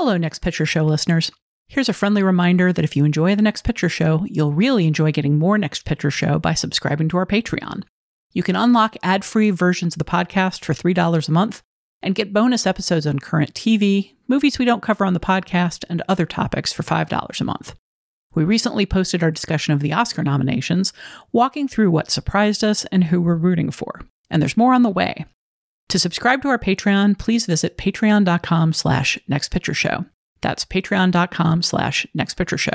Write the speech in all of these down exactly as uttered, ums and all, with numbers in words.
Hello, Next Picture Show listeners. Here's a friendly reminder that if you enjoy the Next Picture Show, you'll really enjoy getting more Next Picture Show by subscribing to our Patreon. You can unlock ad-free versions of the podcast for three dollars a month and get bonus episodes on current T V, movies we don't cover on the podcast, and other topics for five dollars a month. We recently posted our discussion of the Oscar nominations, walking through what surprised us and who we're rooting for. And there's more on the way. To subscribe to our Patreon, please visit patreon.com slash nextpictureshow. That's patreon.com slash nextpictureshow.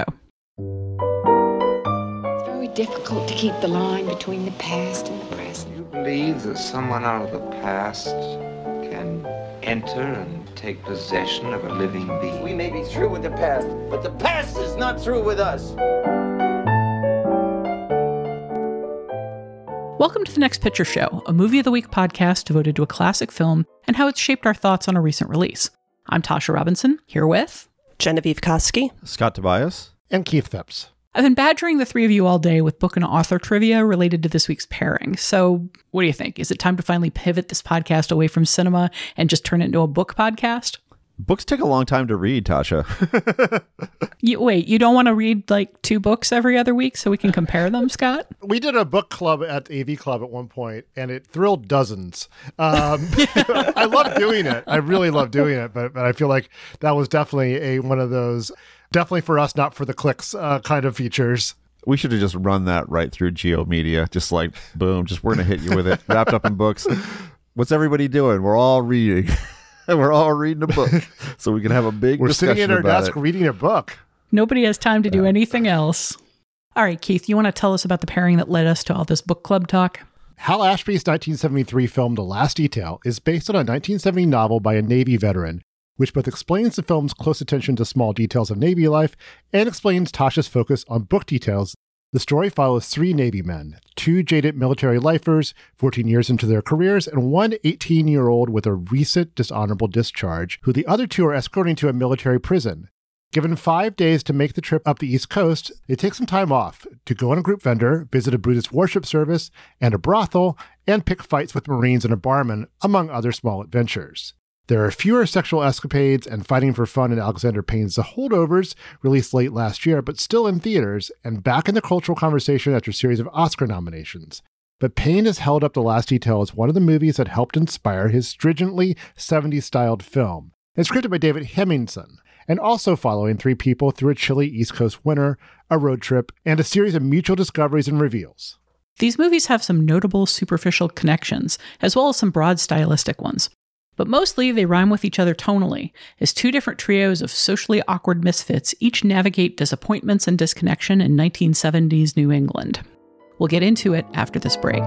It's very difficult to keep the line between the past and the present. Do you believe that someone out of the past can enter and take possession of a living being? We may be through with the past, but the past is not through with us. Welcome to the Next Picture Show, a Movie of the Week podcast devoted to a classic film and how it's shaped our thoughts on a recent release. I'm Tasha Robinson, here with Genevieve Koski, Scott Tobias, and Keith Phipps. I've been badgering the three of you all day with book and author trivia related to this week's pairing. So what do you think? Is it time to finally pivot this podcast away from cinema and just turn it into a book podcast? Books take a long time to read, Tasha. you, wait, you don't want to read like two books every other week so we can compare them, Scott? We did a book club at A V Club at one point, and it thrilled dozens. Um, I love doing it. I really love doing it, but, but I feel like that was definitely a one of those, definitely for us, not for the clicks uh, kind of features. We should have just run that right through Geo Media, just like, boom, just we're going to hit you with it, wrapped up in books. What's everybody doing? We're all reading. We're all reading a book, so we can have a big We're discussion sitting at our about desk it. reading a book. Nobody has time to do anything else. All right, Keith, you want to tell us about the pairing that led us to all this book club talk? Hal Ashby's nineteen seventy-three film The Last Detail is based on a nineteen seventy novel by a Navy veteran, which both explains the film's close attention to small details of Navy life and explains Tasha's focus on book details. The story follows three Navy men, two jaded military lifers, fourteen years into their careers, and one eighteen-year-old with a recent dishonorable discharge, who the other two are escorting to a military prison. Given five days to make the trip up the East Coast, they take some time off to go on a group vendor, visit a Buddhist worship service and a brothel, and pick fights with Marines and a barman, among other small adventures. There are fewer sexual escapades and fighting for fun in Alexander Payne's The Holdovers, released late last year, but still in theaters, and back in the cultural conversation after a series of Oscar nominations. But Payne has held up The Last Detail as one of the movies that helped inspire his stringently seventies-styled film. It's scripted by David Hemmingson, and also following three people through a chilly East Coast winter, a road trip, and a series of mutual discoveries and reveals. These movies have some notable superficial connections, as well as some broad stylistic ones. But mostly they rhyme with each other tonally, as two different trios of socially awkward misfits each navigate disappointments and disconnection in nineteen seventies New England. We'll get into it after this break.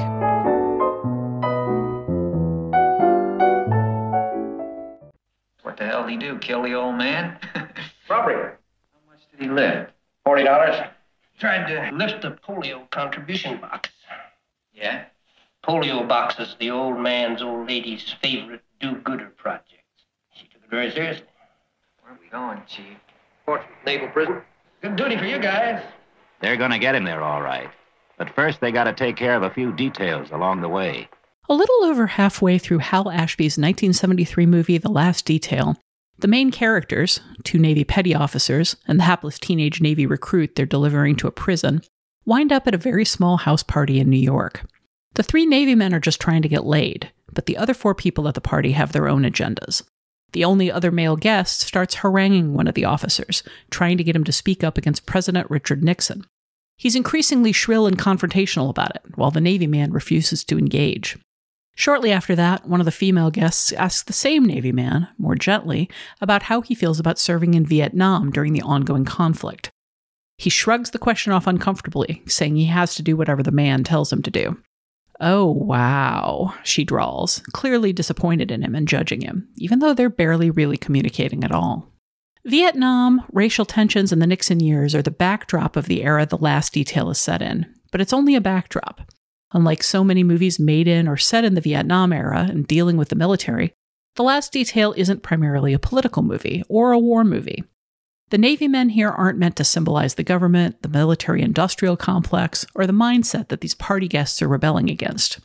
What the hell did he do, kill the old man? Robbery. How much did he lift? Forty dollars. Tried to lift the polio contribution box. Yeah? Polio box is the old man's old lady's favorite do-gooder project. She took it very seriously. Where are we going, Chief? Portsmouth Naval Prison. Good duty for you guys. They're gonna get him there all right. But first they gotta take care of a few details along the way. A little over halfway through Hal Ashby's nineteen seventy-three movie The Last Detail, the main characters, two Navy petty officers and the hapless teenage Navy recruit they're delivering to a prison, wind up at a very small house party in New York. The three Navy men are just trying to get laid, but the other four people at the party have their own agendas. The only other male guest starts haranguing one of the officers, trying to get him to speak up against President Richard Nixon. He's increasingly shrill and confrontational about it, while the Navy man refuses to engage. Shortly after that, one of the female guests asks the same Navy man, more gently, about how he feels about serving in Vietnam during the ongoing conflict. He shrugs the question off uncomfortably, saying he has to do whatever the man tells him to do. "Oh, wow," she drawls, clearly disappointed in him and judging him, even though they're barely really communicating at all. Vietnam, racial tensions, and the Nixon years are the backdrop of the era The Last Detail is set in, but it's only a backdrop. Unlike so many movies made in or set in the Vietnam era and dealing with the military, The Last Detail isn't primarily a political movie or a war movie. The Navy men here aren't meant to symbolize the government, the military-industrial complex, or the mindset that these party guests are rebelling against.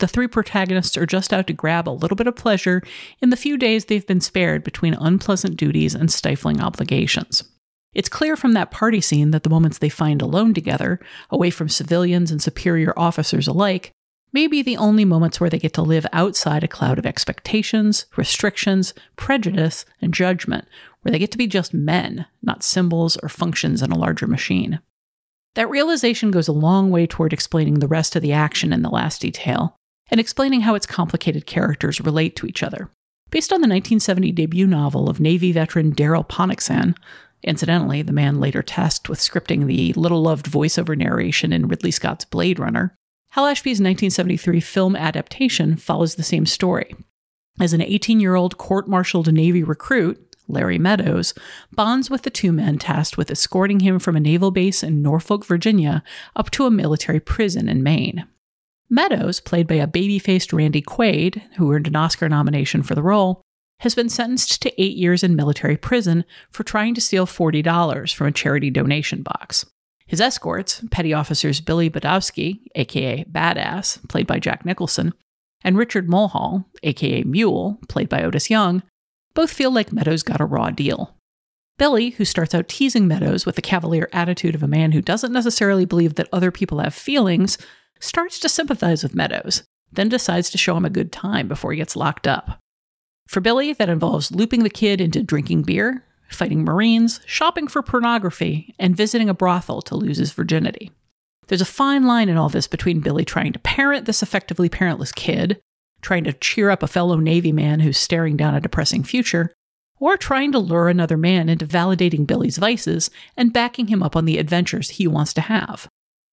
the three protagonists are just out to grab a little bit of pleasure in the few days they've been spared between unpleasant duties and stifling obligations. It's clear from that party scene that the moments they find alone together, away from civilians and superior officers alike, may be the only moments where they get to live outside a cloud of expectations, restrictions, prejudice, and judgment, where they get to be just men, not symbols or functions in a larger machine. That realization goes a long way toward explaining the rest of the action in The Last Detail, and explaining how its complicated characters relate to each other. Based on the nineteen seventy debut novel of Navy veteran Daryl Ponnocksan, incidentally, the man later tasked with scripting the little-loved voiceover narration in Ridley Scott's Blade Runner, Hal Ashby's nineteen seventy-three film adaptation follows the same story. As an eighteen-year-old court-martialed Navy recruit, Larry Meadows, bonds with the two men tasked with escorting him from a naval base in Norfolk, Virginia, up to a military prison in Maine. Meadows, played by a baby-faced Randy Quaid, who earned an Oscar nomination for the role, has been sentenced to eight years in military prison for trying to steal forty dollars from a charity donation box. His escorts, petty officers Billy Badowski, aka Badass, played by Jack Nicholson, and Richard Mulhall, aka Mule, played by Otis Young, both feel like Meadows got a raw deal. Billy, who starts out teasing Meadows with the cavalier attitude of a man who doesn't necessarily believe that other people have feelings, starts to sympathize with Meadows, then decides to show him a good time before he gets locked up. For Billy, that involves looping the kid into drinking beer, fighting Marines, shopping for pornography, and visiting a brothel to lose his virginity. There's a fine line in all this between Billy trying to parent this effectively parentless kid, trying to cheer up a fellow Navy man who's staring down a depressing future, or trying to lure another man into validating Billy's vices and backing him up on the adventures he wants to have.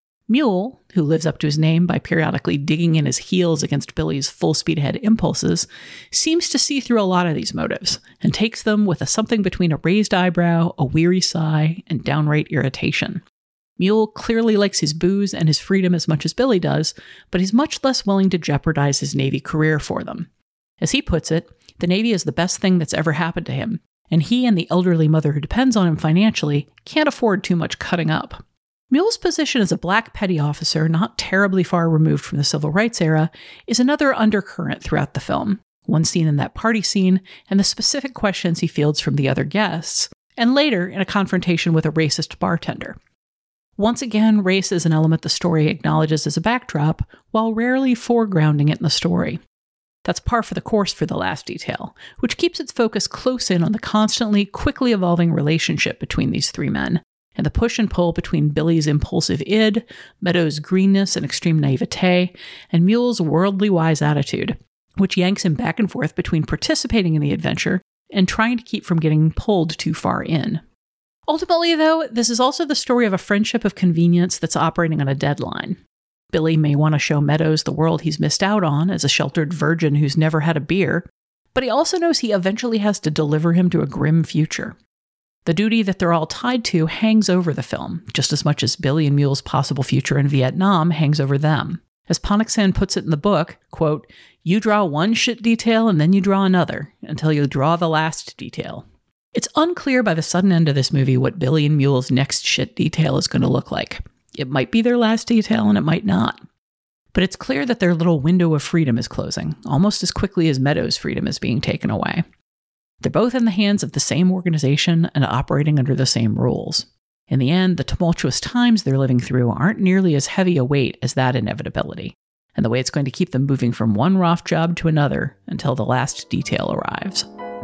Mule, who lives up to his name by periodically digging in his heels against Billy's full-speed-ahead impulses, seems to see through a lot of these motives and takes them with a something between a raised eyebrow, a weary sigh, and downright irritation. Mule clearly likes his booze and his freedom as much as Billy does, but he's much less willing to jeopardize his Navy career for them. As he puts it, the Navy is the best thing that's ever happened to him, and he and the elderly mother who depends on him financially can't afford too much cutting up. Mule's position as a black petty officer, not terribly far removed from the civil rights era, is another undercurrent throughout the film, one seen in that party scene and the specific questions he fields from the other guests, and later in a confrontation with a racist bartender. Once again, race is an element the story acknowledges as a backdrop, while rarely foregrounding it in the story. That's par for the course for The Last Detail, which keeps its focus close in on the constantly, quickly evolving relationship between these three men, and the push and pull between Billy's impulsive id, Meadows' greenness and extreme naivete, and Mule's worldly wise attitude, which yanks him back and forth between participating in the adventure and trying to keep from getting pulled too far in. Ultimately, though, this is also the story of a friendship of convenience that's operating on a deadline. Billy may want to show Meadows the world he's missed out on as a sheltered virgin who's never had a beer, but he also knows he eventually has to deliver him to a grim future. The duty that they're all tied to hangs over the film, just as much as Billy and Mule's possible future in Vietnam hangs over them. As Ponnocksan puts it in the book, quote, "You draw one shit detail and then you draw another, until you draw the last detail." It's unclear by the sudden end of this movie what Billy and Mule's next shit detail is going to look like. It might be their last detail and it might not. But it's clear that their little window of freedom is closing, almost as quickly as Meadows' freedom is being taken away. They're both in the hands of the same organization and operating under the same rules. In the end, the tumultuous times they're living through aren't nearly as heavy a weight as that inevitability, and the way it's going to keep them moving from one rough job to another until the last detail arrives.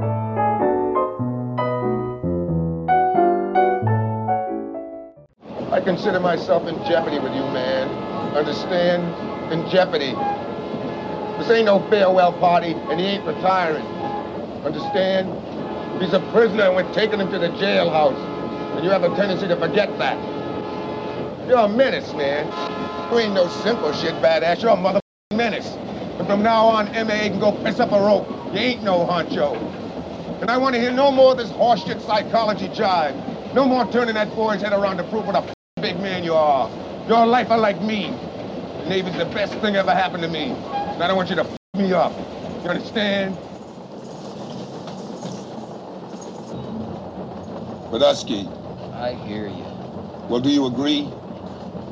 I consider myself in jeopardy with you, man. Understand? In jeopardy. This ain't no farewell party, and he ain't retiring. Understand? He's a prisoner and we're taking him to the jailhouse. And you have a tendency to forget that. You're a menace, man. You ain't no simple shit, badass. You're a motherfucking menace. And from now on, M A A can go piss up a rope. You ain't no honcho. And I want to hear no more of this horseshit psychology jive. No more turning that boy's head around to prove what a big man you are. You're a lifer like me. The Navy's the best thing ever happened to me. And I don't want you to f me up. You understand? Badowski. I hear you. Well, do you agree? I was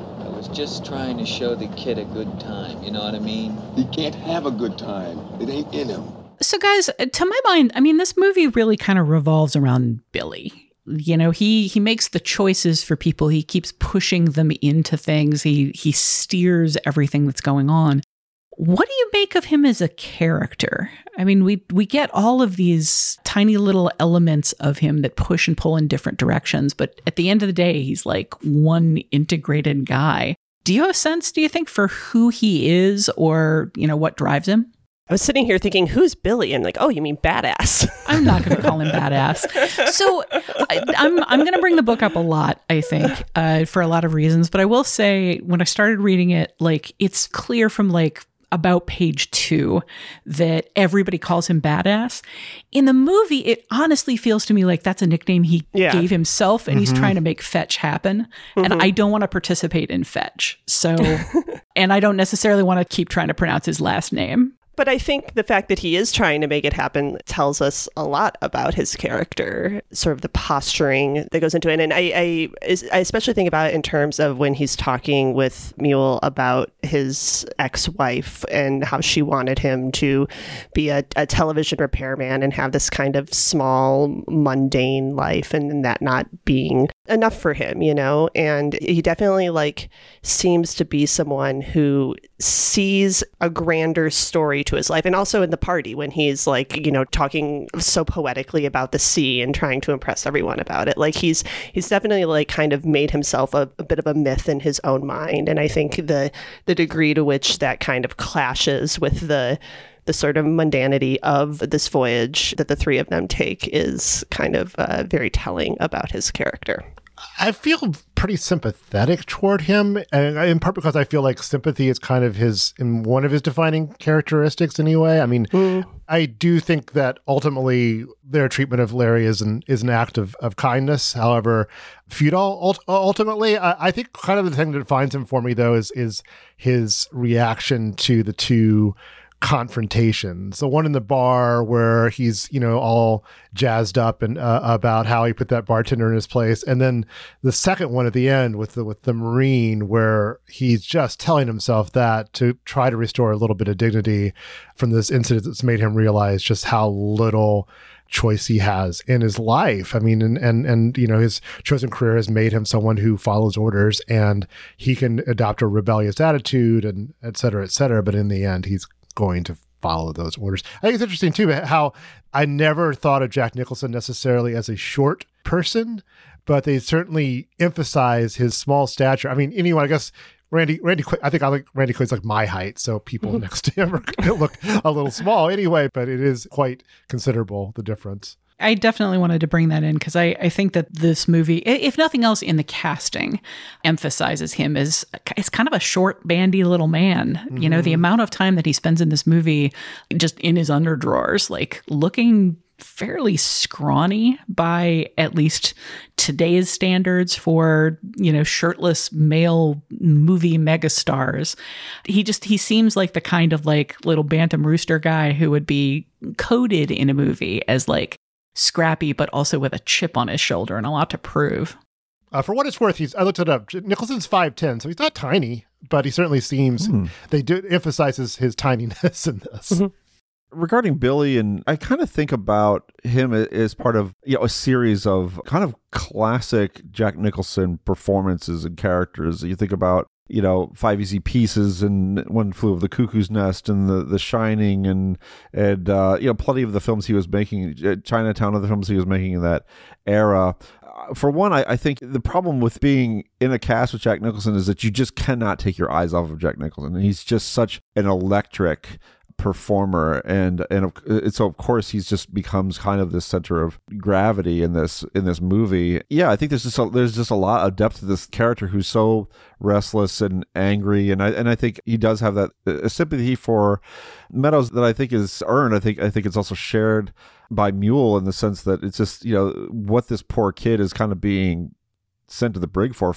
was just trying to show the kid a good time. You know what I mean? He can't have a good time. It ain't in him. So guys, to my mind, I mean, this movie really kind of revolves around Billy. You know, he he makes the choices for people. He keeps pushing them into things. He he steers everything that's going on. What do you make of him as a character? I mean, we we get all of these tiny little elements of him that push and pull in different directions, but at the end of the day, he's like one integrated guy. Do you have a sense, do you think, for who he is or, you know, what drives him? I was sitting here thinking, who's Billy? And like, oh, you mean badass. I'm not going to call him badass. So I, I'm I'm going to bring the book up a lot, I think, uh, for a lot of reasons. But I will say, when I started reading it, like, it's clear from like about page two that everybody calls him badass. In the movie, it honestly feels to me like that's a nickname he yeah. gave himself, and mm-hmm. he's trying to make fetch happen. Mm-hmm. And I don't want to participate in fetch. So, and I don't necessarily want to keep trying to pronounce his last name. But I think the fact that he is trying to make it happen tells us a lot about his character, sort of the posturing that goes into it. And I, I, I especially think about it in terms of when he's talking with Mule about his ex-wife and how she wanted him to be a, a television repairman and have this kind of small, mundane life, and that not being enough for him, you know? And he definitely like seems to be someone who sees a grander story to his life. And also in the party when he's like, you know, talking so poetically about the sea and trying to impress everyone about it. Like he's he's definitely like kind of made himself a, a bit of a myth in his own mind. And I think the the degree to which that kind of clashes with the the sort of mundanity of this voyage that the three of them take is kind of uh, very telling about his character. I feel pretty sympathetic toward him, and in part because I feel like sympathy is kind of his, in one of his defining characteristics anyway. I mean, mm. I do think that ultimately their treatment of Larry is an, is an act of, of kindness, however futile. Ultimately, I, I think kind of the thing that defines him for me, though, is is his reaction to the two confrontations. The one in the bar where he's, you know, all jazzed up and uh, about how he put that bartender in his place, and then the second one at the end with the with the Marine, where he's just telling himself that to try to restore a little bit of dignity from this incident that's made him realize just how little choice he has in his life. I mean, and, and, and, you know, his chosen career has made him someone who follows orders, and he can adopt a rebellious attitude and et cetera, et cetera. But in the end, he's going to follow those orders. I think it's interesting too how I never thought of Jack Nicholson necessarily as a short person, but they certainly emphasize his small stature. I mean, anyway, I guess Randy, Randy, I think I like Randy Quaid's like my height, so people next to him are going to look a little small anyway, but it is quite considerable, the difference. I definitely wanted to bring that in because I, I think that this movie, if nothing else in the casting, emphasizes him as it's kind of a short, bandy little man. Mm-hmm. You know, the amount of time that he spends in this movie just in his underdrawers, like looking fairly scrawny by at least today's standards for, you know, shirtless male movie megastars. He just, he seems like the kind of like little bantam rooster guy who would be coded in a movie as like scrappy, but also with a chip on his shoulder and a lot to prove. Uh, for what it's worth, he's, I looked it up. Nicholson's five ten, so he's not tiny, but he certainly seems, mm. they do emphasizes his tininess in this. Mm-hmm. Regarding Billy, and I kind of think about him as part of, you know, a series of kind of classic Jack Nicholson performances and characters. You think about, you know, Five Easy Pieces and One Flew Over the Cuckoo's Nest and The The Shining and and uh, you know, plenty of the films he was making, Chinatown, other films he was making in that era. For one, I, I think the problem with being in a cast with Jack Nicholson is that you just cannot take your eyes off of Jack Nicholson. He's just such an electric performer, and and so of course he's just becomes kind of the center of gravity in this in this movie. Yeah, I think there's just a, there's just a lot of depth to this character who's so restless and angry, and I and I think he does have that a sympathy for Meadows that I think is earned. I think I think it's also shared by Mule in the sense that it's just, you know, what this poor kid is kind of being sent to the brig for for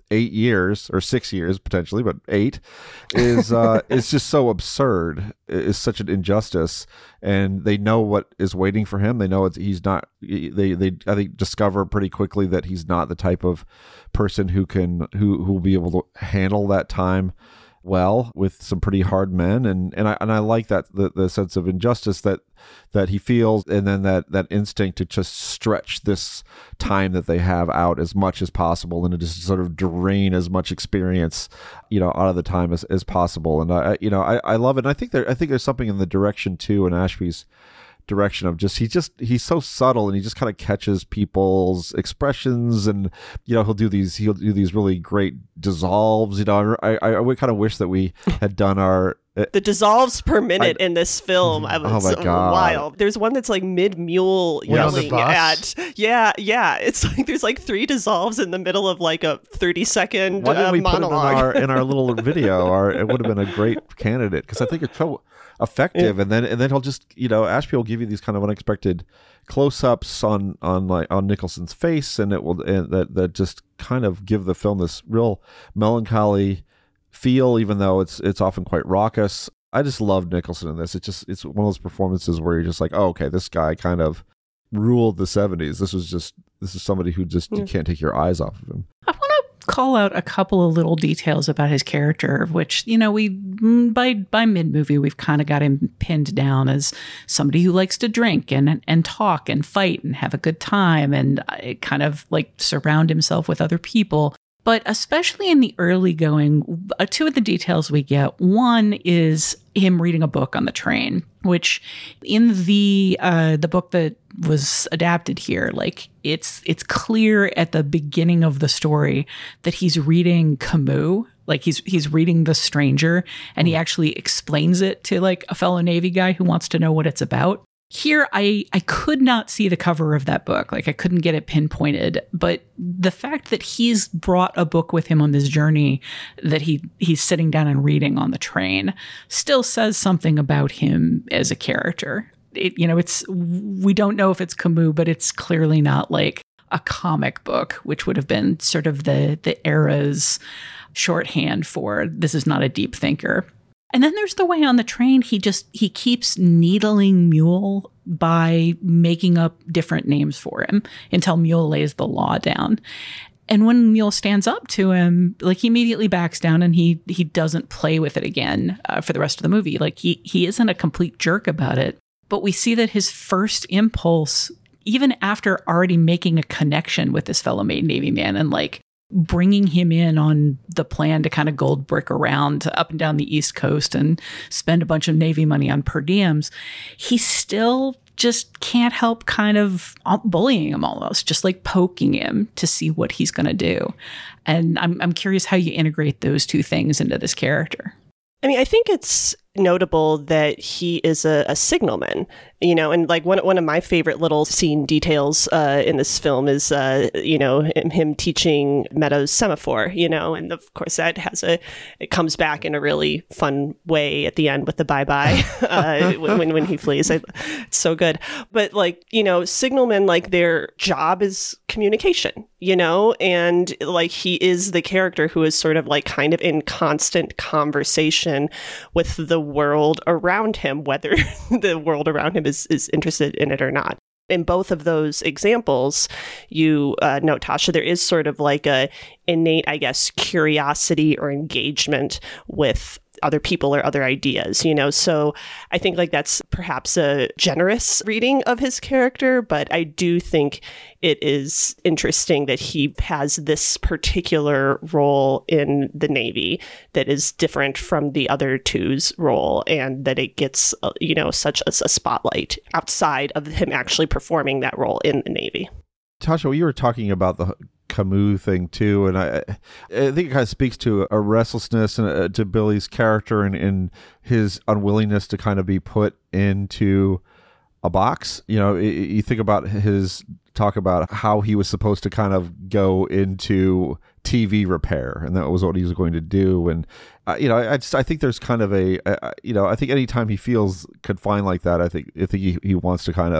eight years or six years potentially, but eight is uh, is just so absurd. It's such an injustice, and they know what is waiting for him. They know it's, he's not. They they I think discover pretty quickly that he's not the type of person who can who who will be able to handle that time well with some pretty hard men, and and I and I like that the, the sense of injustice that that he feels, and then that that instinct to just stretch this time that they have out as much as possible, and to just sort of drain as much experience, you know, out of the time as, as possible. And I you know I, I love it. And I think there I think there's something in the direction too, in Ashby's direction of just he just he's so subtle, and he just kind of catches people's expressions, and you know he'll do these he'll do these really great dissolves. You know, I I, I would kind of wish that we had done our the dissolves per minute I, in this film. I was oh my God. wild. There's one that's like mid mule yelling at yeah yeah. It's like there's like three dissolves in the middle of like a thirty second Why didn't uh, we monologue. Put it in our in our little video? Our it would have been a great candidate, because I think it's so effective. Yeah. And then and then he'll just, you know, Ashby will give you these kind of unexpected close-ups on on like on Nicholson's face, and it will and that that just kind of give the film this real melancholy feel, even though it's it's often quite raucous. I just love Nicholson in this. It's just it's one of those performances where you're just like, oh, okay, this guy kind of ruled the seventies. This was just this is somebody who just yeah. you can't take your eyes off of him. I want to call out a couple of little details about his character, which, you know, we by by mid movie we've kind of got him pinned down as somebody who likes to drink and and talk and fight and have a good time, and kind of like surround himself with other people. But especially in the early going, uh, two of the details we get. One is him reading a book on the train, which in the uh, the book that was adapted here, like it's it's clear at the beginning of the story that he's reading Camus. Like he's he's reading The Stranger, and he actually explains it to like a fellow Navy guy who wants to know what it's about. Here, I, I could not see the cover of that book. Like, I couldn't get it pinpointed. But the fact that he's brought a book with him on this journey that he he's sitting down and reading on the train still says something about him as a character. It, you know, it's we don't know if it's Camus, but it's clearly not like a comic book, which would have been sort of the the era's shorthand for this is not a deep thinker. And then there's the way on the train, he just, he keeps needling Mule by making up different names for him until Mule lays the law down. And when Mule stands up to him, like he immediately backs down, and he he doesn't play with it again uh, for the rest of the movie. Like he he isn't a complete jerk about it, but we see that his first impulse, even after already making a connection with this fellow Maiden Navy man and like bringing him in on the plan to kind of gold brick around up and down the East Coast and spend a bunch of Navy money on per diems, he still just can't help kind of bullying him almost, just like poking him to see what he's going to do. And I'm I'm curious how you integrate those two things into this character. I mean, I think it's notable that he is a, a signalman, you know, and like one one of my favorite little scene details uh, in this film is, uh, you know, him, him teaching Meadows semaphore, you know, and of course that has a, it comes back in a really fun way at the end with the bye-bye uh, when, when he flees. I, it's so good. But like, you know, signalmen, like their job is communication, you know, and like he is the character who is sort of like kind of in constant conversation with the world around him, whether the world around him is, is interested in it or not. In both of those examples, you uh, note, Tasha, there is sort of like a innate, I guess, curiosity or engagement with other people or other ideas, you know? So I think like that's perhaps a generous reading of his character, but I do think it is interesting that he has this particular role in the Navy that is different from the other two's role, and that it gets, uh, you know, such a, a spotlight outside of him actually performing that role in the Navy. Tasha, you were talking about the Camus thing too, and I, I think it kind of speaks to a restlessness and uh, to Billy's character and, and his unwillingness to kind of be put into a box. You know, you think about his talk about how he was supposed to kind of go into T V repair, and that was what he was going to do. And uh, you know, I just I think there's kind of a, a you know, I think anytime he feels confined like that, I think I think he, he wants to kind of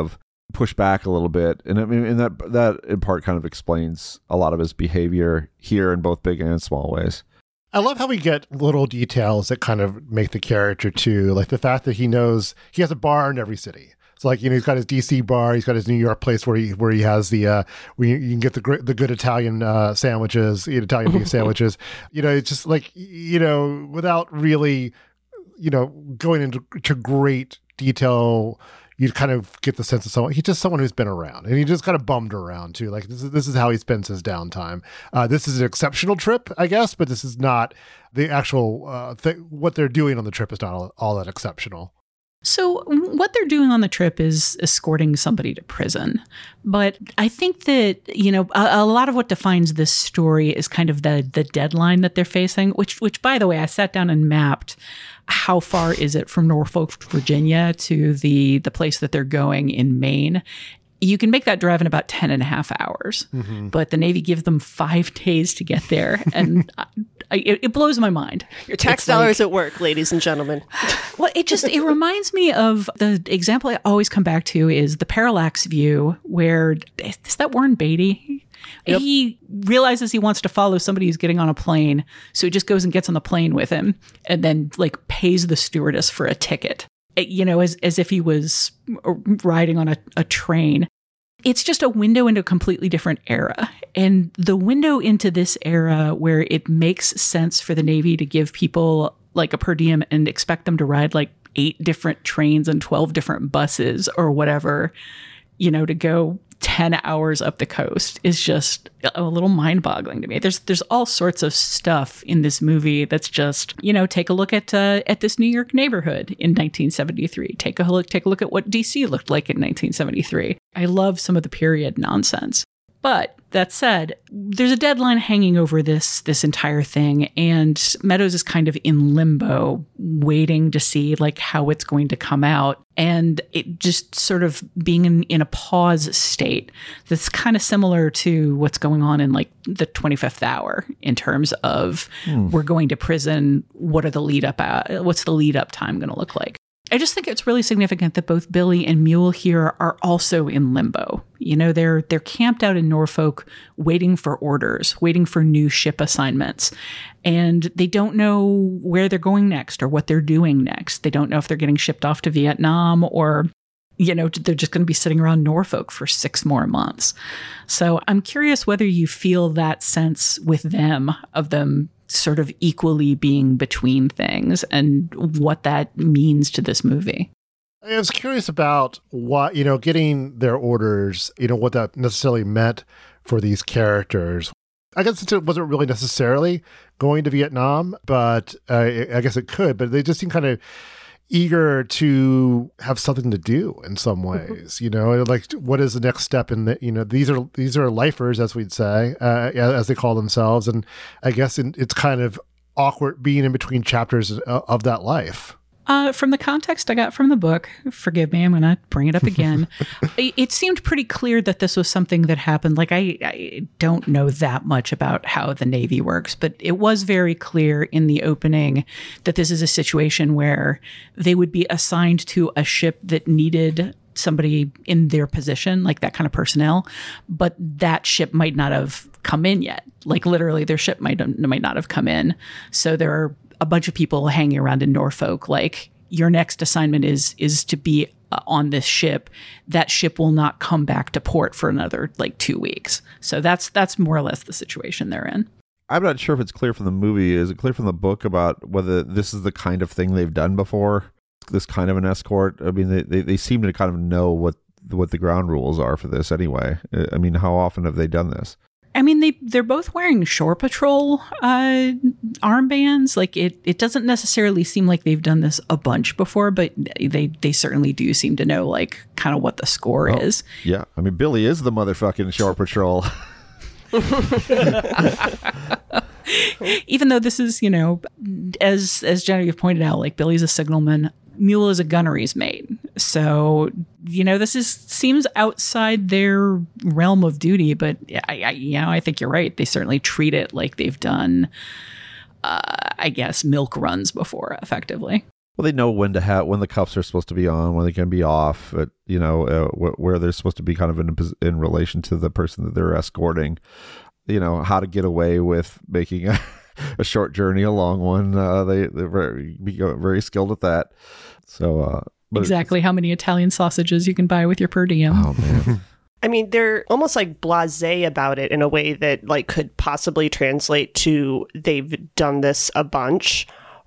push back a little bit. And I mean, and that, that in part kind of explains a lot of his behavior here in both big and small ways. I love how we get little details that kind of make the character too. Like the fact that he knows he has a bar in every city. It's like, you know, he's got his D C bar, he's got his New York place where he where he has the uh, where you, you can get the gr- the good Italian uh, sandwiches, eat Italian beef sandwiches. You know, it's just like, you know, without really, you know, going into to great detail, you kind of get the sense of someone. He's just someone who's been around, and he just kind of bummed around too. Like this is this is how he spends his downtime. Uh, this is an exceptional trip, I guess, but this is not the actual uh, th- what they're doing on the trip is not all, all that exceptional. So what they're doing on the trip is escorting somebody to prison. But I think that, you know, a, a lot of what defines this story is kind of the the deadline that they're facing, which, which by the way, I sat down and mapped how far is it from Norfolk, Virginia to the, the place that they're going in Maine. You can make that drive in about ten and a half hours, mm-hmm. but the Navy gives them five days to get there. And I, I, it blows my mind. Your tax it's dollars like, at work, ladies and gentlemen. Well, it just, it reminds me of the example I always come back to is the Parallax View, where, is that Warren Beatty? Yep. He realizes he wants to follow somebody who's getting on a plane. So he just goes and gets on the plane with him and then like pays the stewardess for a ticket. You know, as as if he was riding on a, a train. It's just a window into a completely different era. And the window into this era where it makes sense for the Navy to give people like a per diem and expect them to ride like eight different trains and twelve different buses or whatever, you know, to go ten hours up the coast is just a little mind-boggling to me. There's there's all sorts of stuff in this movie that's just, you know, take a look at uh, at this New York neighborhood in nineteen seventy-three. Take a look take a look at what D C looked like in nineteen seventy-three. I love some of the period nonsense. But that said, there's a deadline hanging over this this entire thing, and Meadows is kind of in limbo, waiting to see like how it's going to come out, and it just sort of being in, in a pause state. That's kind of similar to what's going on in like the twenty-fifth hour in terms of hmm. we're going to prison. What are the lead up? Uh, what's the lead up time going to look like? I just think it's really significant that both Billy and Mule here are also in limbo. You know, they're they're camped out in Norfolk waiting for orders, waiting for new ship assignments. And they don't know where they're going next or what they're doing next. They don't know if they're getting shipped off to Vietnam or, you know, they're just going to be sitting around Norfolk for six more months. So I'm curious whether you feel that sense with them, of them sort of equally being between things, and what that means to this movie. I was curious about what, you know, getting their orders, you know, what that necessarily meant for these characters. I guess it wasn't really necessarily going to Vietnam, but uh, I guess it could, but they just seem kind of eager to have something to do in some ways, you know, like what is the next step in the, you know, these are, these are lifers, as we'd say, uh, as they call themselves. And I guess in, it's kind of awkward being in between chapters of, of that life. Uh, from the context I got from the book, forgive me, I'm going to bring it up again. it, it seemed pretty clear that this was something that happened. Like, I, I don't know that much about how the Navy works, but it was very clear in the opening that this is a situation where they would be assigned to a ship that needed somebody in their position, like that kind of personnel, but that ship might not have come in yet. Like, literally, their ship might, might not have come in. So there are a bunch of people hanging around in Norfolk, like, your next assignment is is to be uh, on this ship. That ship will not come back to port for another like two weeks. So that's that's more or less the situation they're in. I'm not sure if it's clear from the movie. Is it clear from the book about whether this is the kind of thing they've done before? This kind of an escort? I mean, they, they, they seem to kind of know what what the ground rules are for this anyway. I mean, how often have they done this? I mean, they, they're both wearing Shore Patrol uh, armbands. Like, it, it doesn't necessarily seem like they've done this a bunch before, but they, they certainly do seem to know, like, kind of what the score oh, is. Yeah. I mean, Billy is the motherfucking Shore Patrol. Even though this is, you know, as, as Genevieve pointed out, like, Billy's a signalman. Mule is a gunnery's mate. So, you know, this is seems outside their realm of duty, but I, I you know, I think you're right. They certainly treat it like they've done, uh, I guess, milk runs before, effectively. Well, they know when to have when the cuffs are supposed to be on, when they can be off. At, you know, uh, wh- where they're supposed to be kind of in in relation to the person that they're escorting. You know, how to get away with making a, a short journey a long one. Uh, they they're very very skilled at that. So uh, exactly how many Italian sausages you can buy with your per diem. Oh man. I mean, they're almost like blasé about it in a way that like could possibly translate to they've done this a bunch,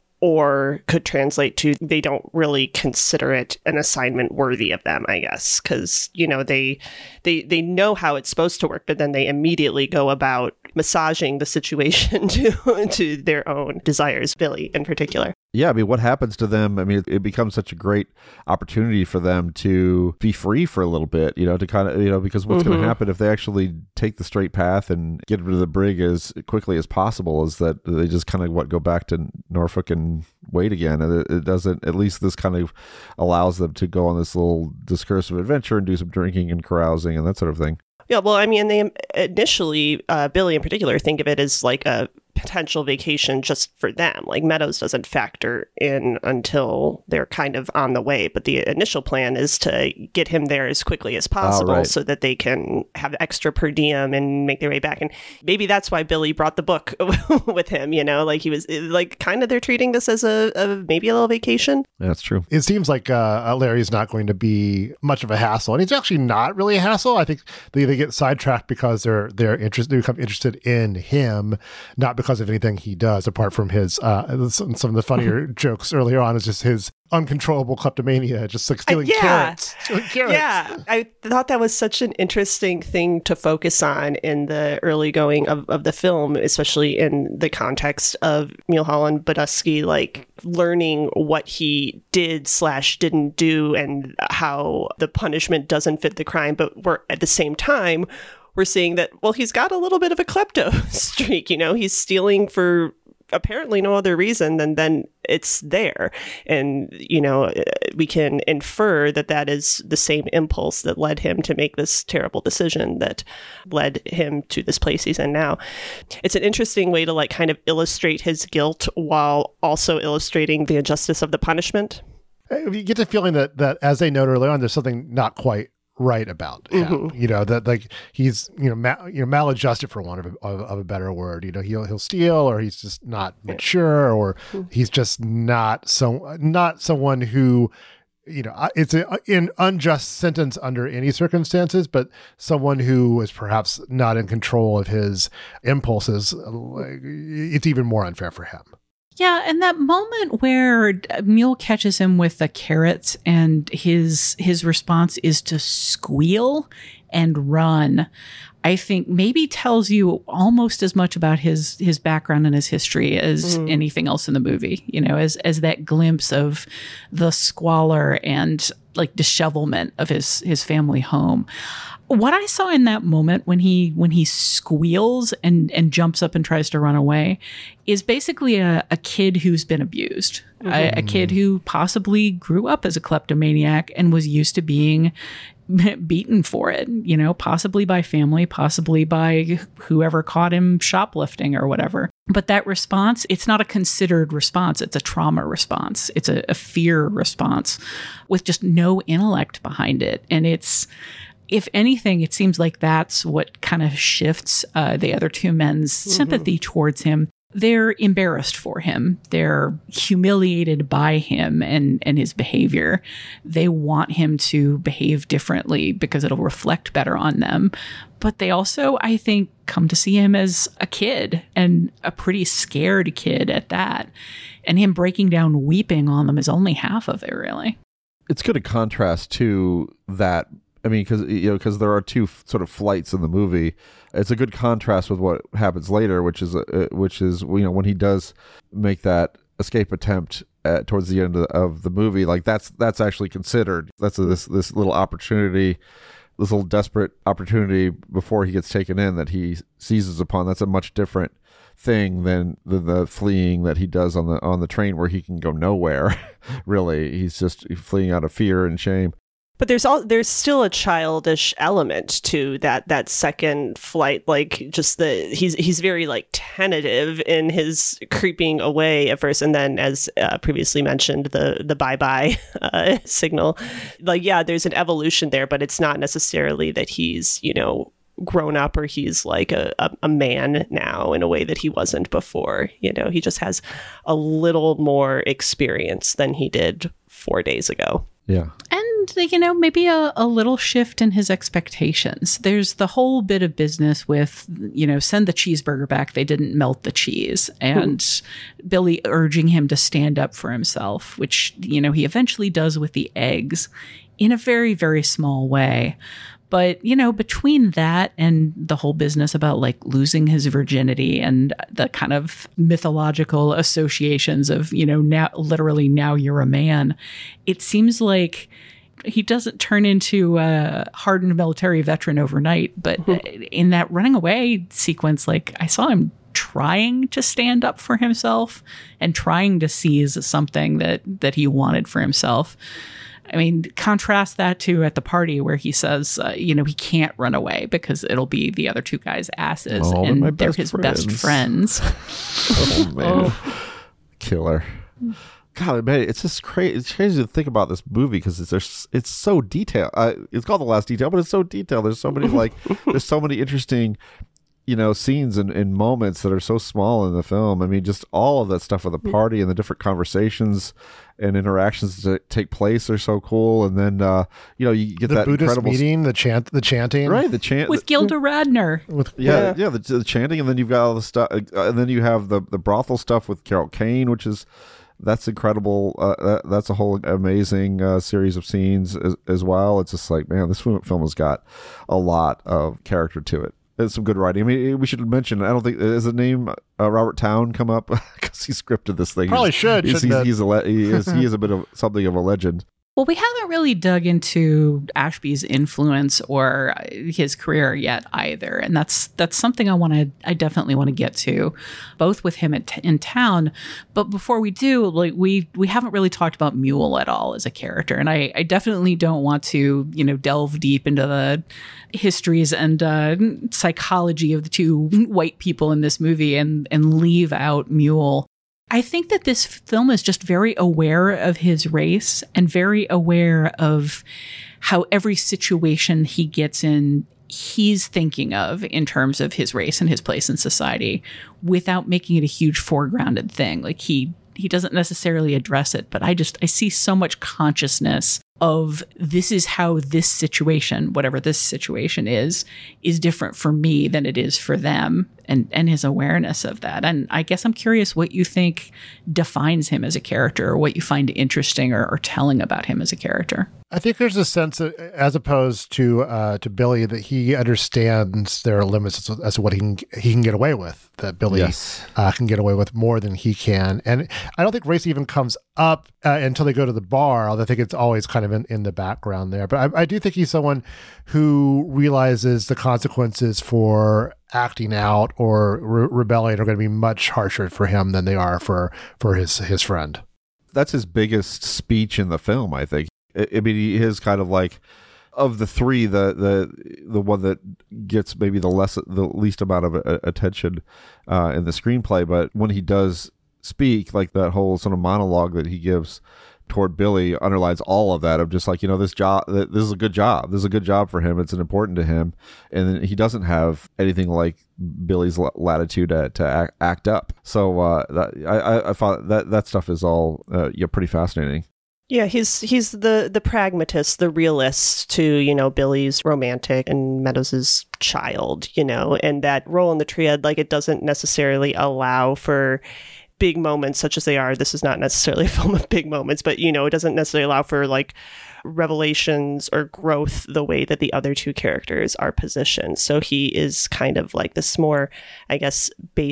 or could translate to they don't really consider it an assignment worthy of them, I guess, because, you know, they they they know how it's supposed to work, but then they immediately go about massaging the situation to to their own desires, Billy in particular. Yeah, I mean, what happens to them? I mean, it, it becomes such a great opportunity for them to be free for a little bit, you know, to kind of, you know, because what's mm-hmm. going to happen if they actually take the straight path and get rid of the brig as quickly as possible is that they just kind of, what, go back to Norfolk and wait again. And it, it doesn't, at least this kind of allows them to go on this little discursive adventure and do some drinking and carousing and that sort of thing. Yeah, well, I mean, they initially, uh, Billy in particular, think of it as like a potential vacation just for them. Like Meadows doesn't factor in until they're kind of on the way. But the initial plan is to get him there as quickly as possible oh, right. so that they can have extra per diem and make their way back. And maybe that's why Billy brought the book with him, you know, like he was like kind of they're treating this as a, a maybe a little vacation. That's true. It seems like uh, Larry's not going to be much of a hassle. And he's actually not really a hassle. I think they, they get sidetracked because they're they're interested, they become interested in him, not because of anything he does, apart from his uh some, some of the funnier jokes earlier on is just his uncontrollable kleptomania, just like stealing uh, yeah. carrots. Stealing carrots. Yeah, I thought that was such an interesting thing to focus on in the early going of, of the film, especially in the context of Mulholland Budusky, like learning what he did slash didn't do and how the punishment doesn't fit the crime, but we're at the same time we're seeing that, well, he's got a little bit of a klepto streak, you know, he's stealing for apparently no other reason than then it's there. And, you know, we can infer that that is the same impulse that led him to make this terrible decision that led him to this place he's in now. It's an interesting way to like kind of illustrate his guilt while also illustrating the injustice of the punishment. You get the feeling that, that as they noted earlier on, there's something not quite right about him, mm-hmm. you know, that like he's, you know, ma- you know, maladjusted for want of a, of, of a better word, you know, he'll, he'll steal, or he's just not mature, or he's just not so, not someone who, you know, it's a, an unjust sentence under any circumstances, but someone who is perhaps not in control of his impulses, it's even more unfair for him. Yeah, and that moment where Mule catches him with the carrots and his his response is to squeal and run, I think maybe tells you almost as much about his his background and his history as mm. anything else in the movie, you know, as as that glimpse of the squalor and like dishevelment of his his family home. What I saw in that moment when he when he squeals and, and jumps up and tries to run away is basically a, a kid who's been abused, mm-hmm. a, a kid who possibly grew up as a kleptomaniac and was used to being beaten for it, you know, possibly by family, possibly by whoever caught him shoplifting or whatever. But that response, it's not a considered response. It's a trauma response. It's a, a fear response with just no intellect behind it. And it's, if anything, it seems like that's what kind of shifts uh, the other two men's mm-hmm. sympathy towards him. They're embarrassed for him. They're humiliated by him and, and his behavior. They want him to behave differently because it'll reflect better on them. But they also, I think, come to see him as a kid, and a pretty scared kid at that. And him breaking down weeping on them is only half of it, really. It's good to contrast to that. I mean, because you know, because there are two f- sort of flights in the movie. It's a good contrast with what happens later, which is uh, which is you know when he does make that escape attempt at, towards the end of the, of the movie. Like that's that's actually considered. That's a, this this little opportunity, this little desperate opportunity before he gets taken in that he seizes upon. That's a much different thing than the, the fleeing that he does on the on the train, where he can go nowhere. Really, he's just fleeing out of fear and shame. But there's all there's still a childish element to that that second flight, like just the he's he's very like tentative in his creeping away at first, and then as uh, previously mentioned, the the bye bye uh, signal. Like yeah, there's an evolution there, but it's not necessarily that he's you know grown up or he's like a, a, a man now in a way that he wasn't before. You know, he just has a little more experience than he did four days ago. Yeah. And, you know, maybe a, a little shift in his expectations. There's the whole bit of business with, you know, send the cheeseburger back. They didn't melt the cheese. And hmm. Billy urging him to stand up for himself, which, you know, he eventually does with the eggs in a very, very small way. But, you know, between that and the whole business about like losing his virginity and the kind of mythological associations of, you know, now literally now you're a man, it seems like he doesn't turn into a hardened military veteran overnight. But in that running away sequence, like I saw him trying to stand up for himself and trying to seize something that that he wanted for himself. I mean, contrast that to at the party where he says, uh, you know, he can't run away because it'll be the other two guys' asses, oh, and they're they're his friends. best friends. Oh, man. Oh. Killer. God, man, it's just crazy. It's crazy to think about this movie because it's there's, it's so detailed. Uh, it's called The Last Detail, but it's so detailed. There's so many like, there's so many interesting, you know, scenes and, and moments that are so small in the film. I mean, just all of that stuff with the party and the different conversations and interactions that take place are so cool. And then, uh, you know, you get the that Buddhist incredible meeting, the chant, the chanting, right? The chant with Gilda Radner. With, yeah, yeah, yeah, the, the chanting, and then you've got all the stuff, uh, and then you have the the brothel stuff with Carol Kane, which is that's incredible. Uh, that, that's a whole amazing uh, series of scenes as, as well. It's just like, man, this film has got a lot of character to it. It's some good writing. I mean, we should mention, I don't think, is the name uh, Robert Towne come up? Because he scripted this thing. Probably he's, should. He's, he's, he's, a le- he, is, he is a bit of something of a legend. Well, we haven't really dug into Ashby's influence or his career yet either, and that's that's something I want to. I definitely want to get to, both with him at, in town. But before we do, like we we haven't really talked about Mule at all as a character, and I, I definitely don't want to you know delve deep into the histories and uh, psychology of the two white people in this movie and and leave out Mule. I think that this film is just very aware of his race and very aware of how every situation he gets in, he's thinking of in terms of his race and his place in society without making it a huge foregrounded thing. Like he he doesn't necessarily address it, but I just, I see so much consciousness of this is how this situation, whatever this situation is, is different for me than it is for them, and, and his awareness of that. And I guess I'm curious what you think defines him as a character, or what you find interesting or, or telling about him as a character. I think there's a sense, of, as opposed to uh, to Billy, that he understands there are limits as, as to what he can he can get away with. That Billy yes. uh, can get away with more than he can, and I don't think race even comes up uh, until they go to the bar. Although I think it's always kind of in, in the background there. But I, I do think he's someone who realizes the consequences for acting out or re- rebelling are going to be much harsher for him than they are for for his his friend. That's his biggest speech in the film, I think. I mean, he is kind of like, of the three, the the the one that gets maybe the less the least amount of uh, attention uh, in the screenplay. But when he does speak, like that whole sort of monologue that he gives toward Billy underlines all of that. Of just like, you know, this job, this is a good job. This is a good job for him. It's important to him, and he doesn't have anything like Billy's latitude to, to act, act up. So uh, that, I I thought that that stuff is all uh, yeah pretty fascinating. Yeah, he's he's the the pragmatist, the realist to, you know, Billy's romantic and Meadows' child, you know, and that role in the triad, like, it doesn't necessarily allow for big moments such as they are. This is not necessarily a film of big moments, but, you know, it doesn't necessarily allow for like revelations or growth the way that the other two characters are positioned. So he is kind of like this more, I guess,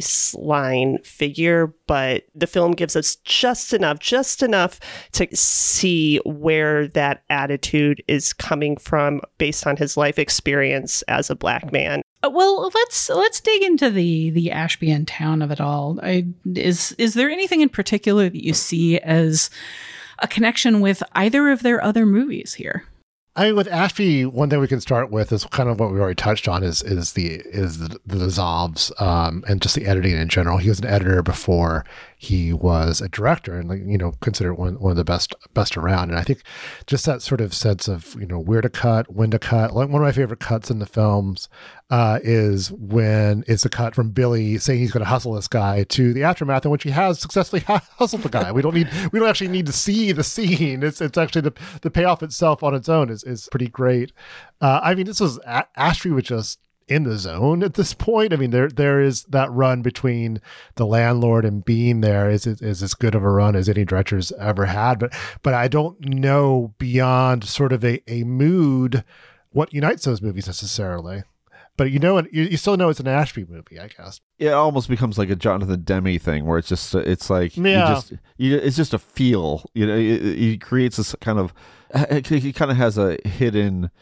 baseline figure, but the film gives us just enough, just enough to see where that attitude is coming from based on his life experience as a Black man. Uh, well, let's let's dig into the the Ashby in town of it all. I, is is there anything in particular that you see as a connection with either of their other movies here? I mean, with Ashby, one thing we can start with is kind of what we already touched on is is the is the, the dissolves um, and just the editing in general. He was an editor before he was a director, and like you know, considered one one of the best best around. And I think just that sort of sense of you know where to cut, when to cut. Like one of my favorite cuts in the films uh, is when it's a cut from Billy saying he's going to hustle this guy to the aftermath in which he has successfully hustled the guy. We don't need we don't actually need to see the scene. It's it's actually the the payoff itself on its own is is pretty great. Uh, I mean, this was a- Ashby was just in the zone at this point. I mean, there there is that run between the landlord and Bean there is is as good of a run as any director's ever had. But but I don't know beyond sort of a, a mood what unites those movies necessarily. But you know, you, you still know it's an Ashby movie, I guess. It almost becomes like a Jonathan Demme thing, where it's just it's like yeah. you just you, it's just a feel. You know, he creates this kind of he kind of has a hidden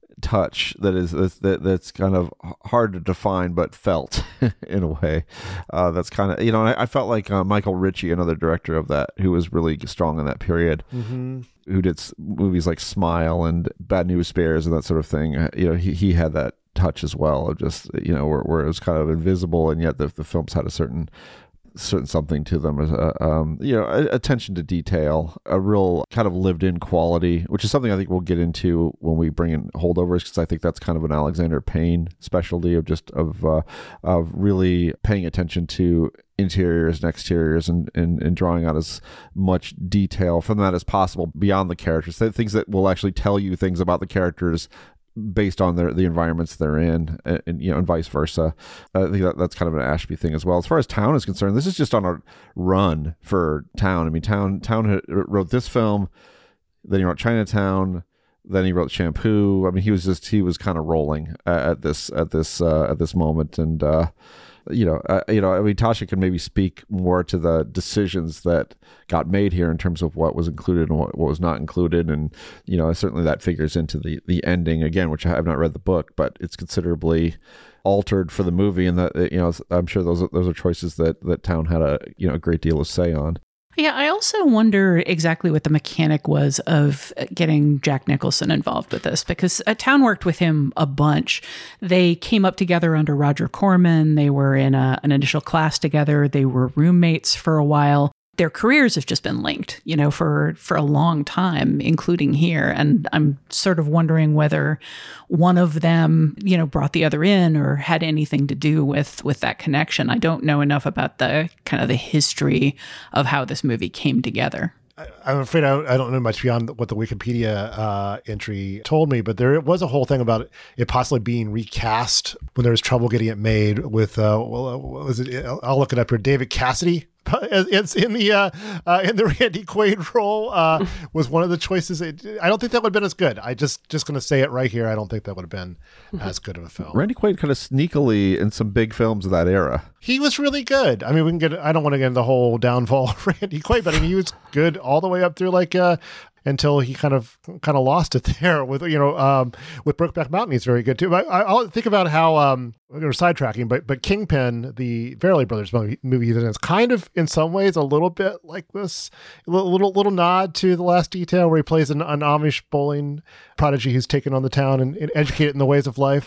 touch that is that that's kind of hard to define but felt in a way. Uh, that's kind of you know I, I felt like uh, Michael Ritchie, another director of that, who was really strong in that period. Mm-hmm. Who did movies like Smile and Bad News Bears and that sort of thing. You know, he he had that touch as well of just you know where, where it was kind of invisible and yet the, the films had a certain certain something to them, as uh, um you know attention to detail, a real kind of lived in quality, which is something I think we'll get into when we bring in Holdovers, because I think that's kind of an Alexander Payne specialty of just of uh, of really paying attention to interiors and exteriors and, and and drawing out as much detail from that as possible beyond the characters, things that will actually tell you things about the characters based on their the environments they're in, and, and you know, and vice versa. I think that, that's kind of an Ashby thing as well. As far as Town is concerned, this is just on a run for Town. I mean, Town Town had, wrote this film, then he wrote Chinatown, then he wrote Shampoo. I mean, he was just he was kind of rolling at this at this uh, at this moment, and uh, you know, uh, you know, I mean, Tasha can maybe speak more to the decisions that got made here in terms of what was included and what, what was not included, and you know, certainly that figures into the the ending again, which I have not read the book, but it's considerably altered for the movie, and that you know, I'm sure those those are choices that that Town had a you know a great deal of say on. Yeah, I also wonder exactly what the mechanic was of getting Jack Nicholson involved with this, because uh, Town worked with him a bunch. They came up together under Roger Corman. They were in a, an initial class together. They were roommates for a while. Their careers have just been linked, you know, for, for a long time, including here. And I'm sort of wondering whether one of them, you know, brought the other in or had anything to do with, with that connection. I don't know enough about the kind of the history of how this movie came together. I'm afraid I, I don't know much beyond what the Wikipedia uh, entry told me, but there was a whole thing about it possibly being recast when there was trouble getting it made with, uh, well, what was it? I'll look it up here. David Cassidy. It's in the uh, uh, in the Randy Quaid role uh, was one of the choices. It, I don't think that would have been as good. I just just going to say it right here. I don't think that would have been as good of a film. Randy Quaid kind of sneakily in some big films of that era. He was really good. I mean, we can get. I don't want to get into the whole downfall of Randy Quaid, but I mean, he was good all the way up through like uh, until he kind of kind of lost it there with you know um, with Brokeback Mountain. He's very good too. But I, I'll think about how um, we're sidetracking, but but Kingpin, the Farrelly Brothers movie, movie is kind of in some ways a little bit like this, a little little, little nod to The Last Detail, where he plays an, an Amish bowling prodigy who's taken on the town and, and educated in the ways of life.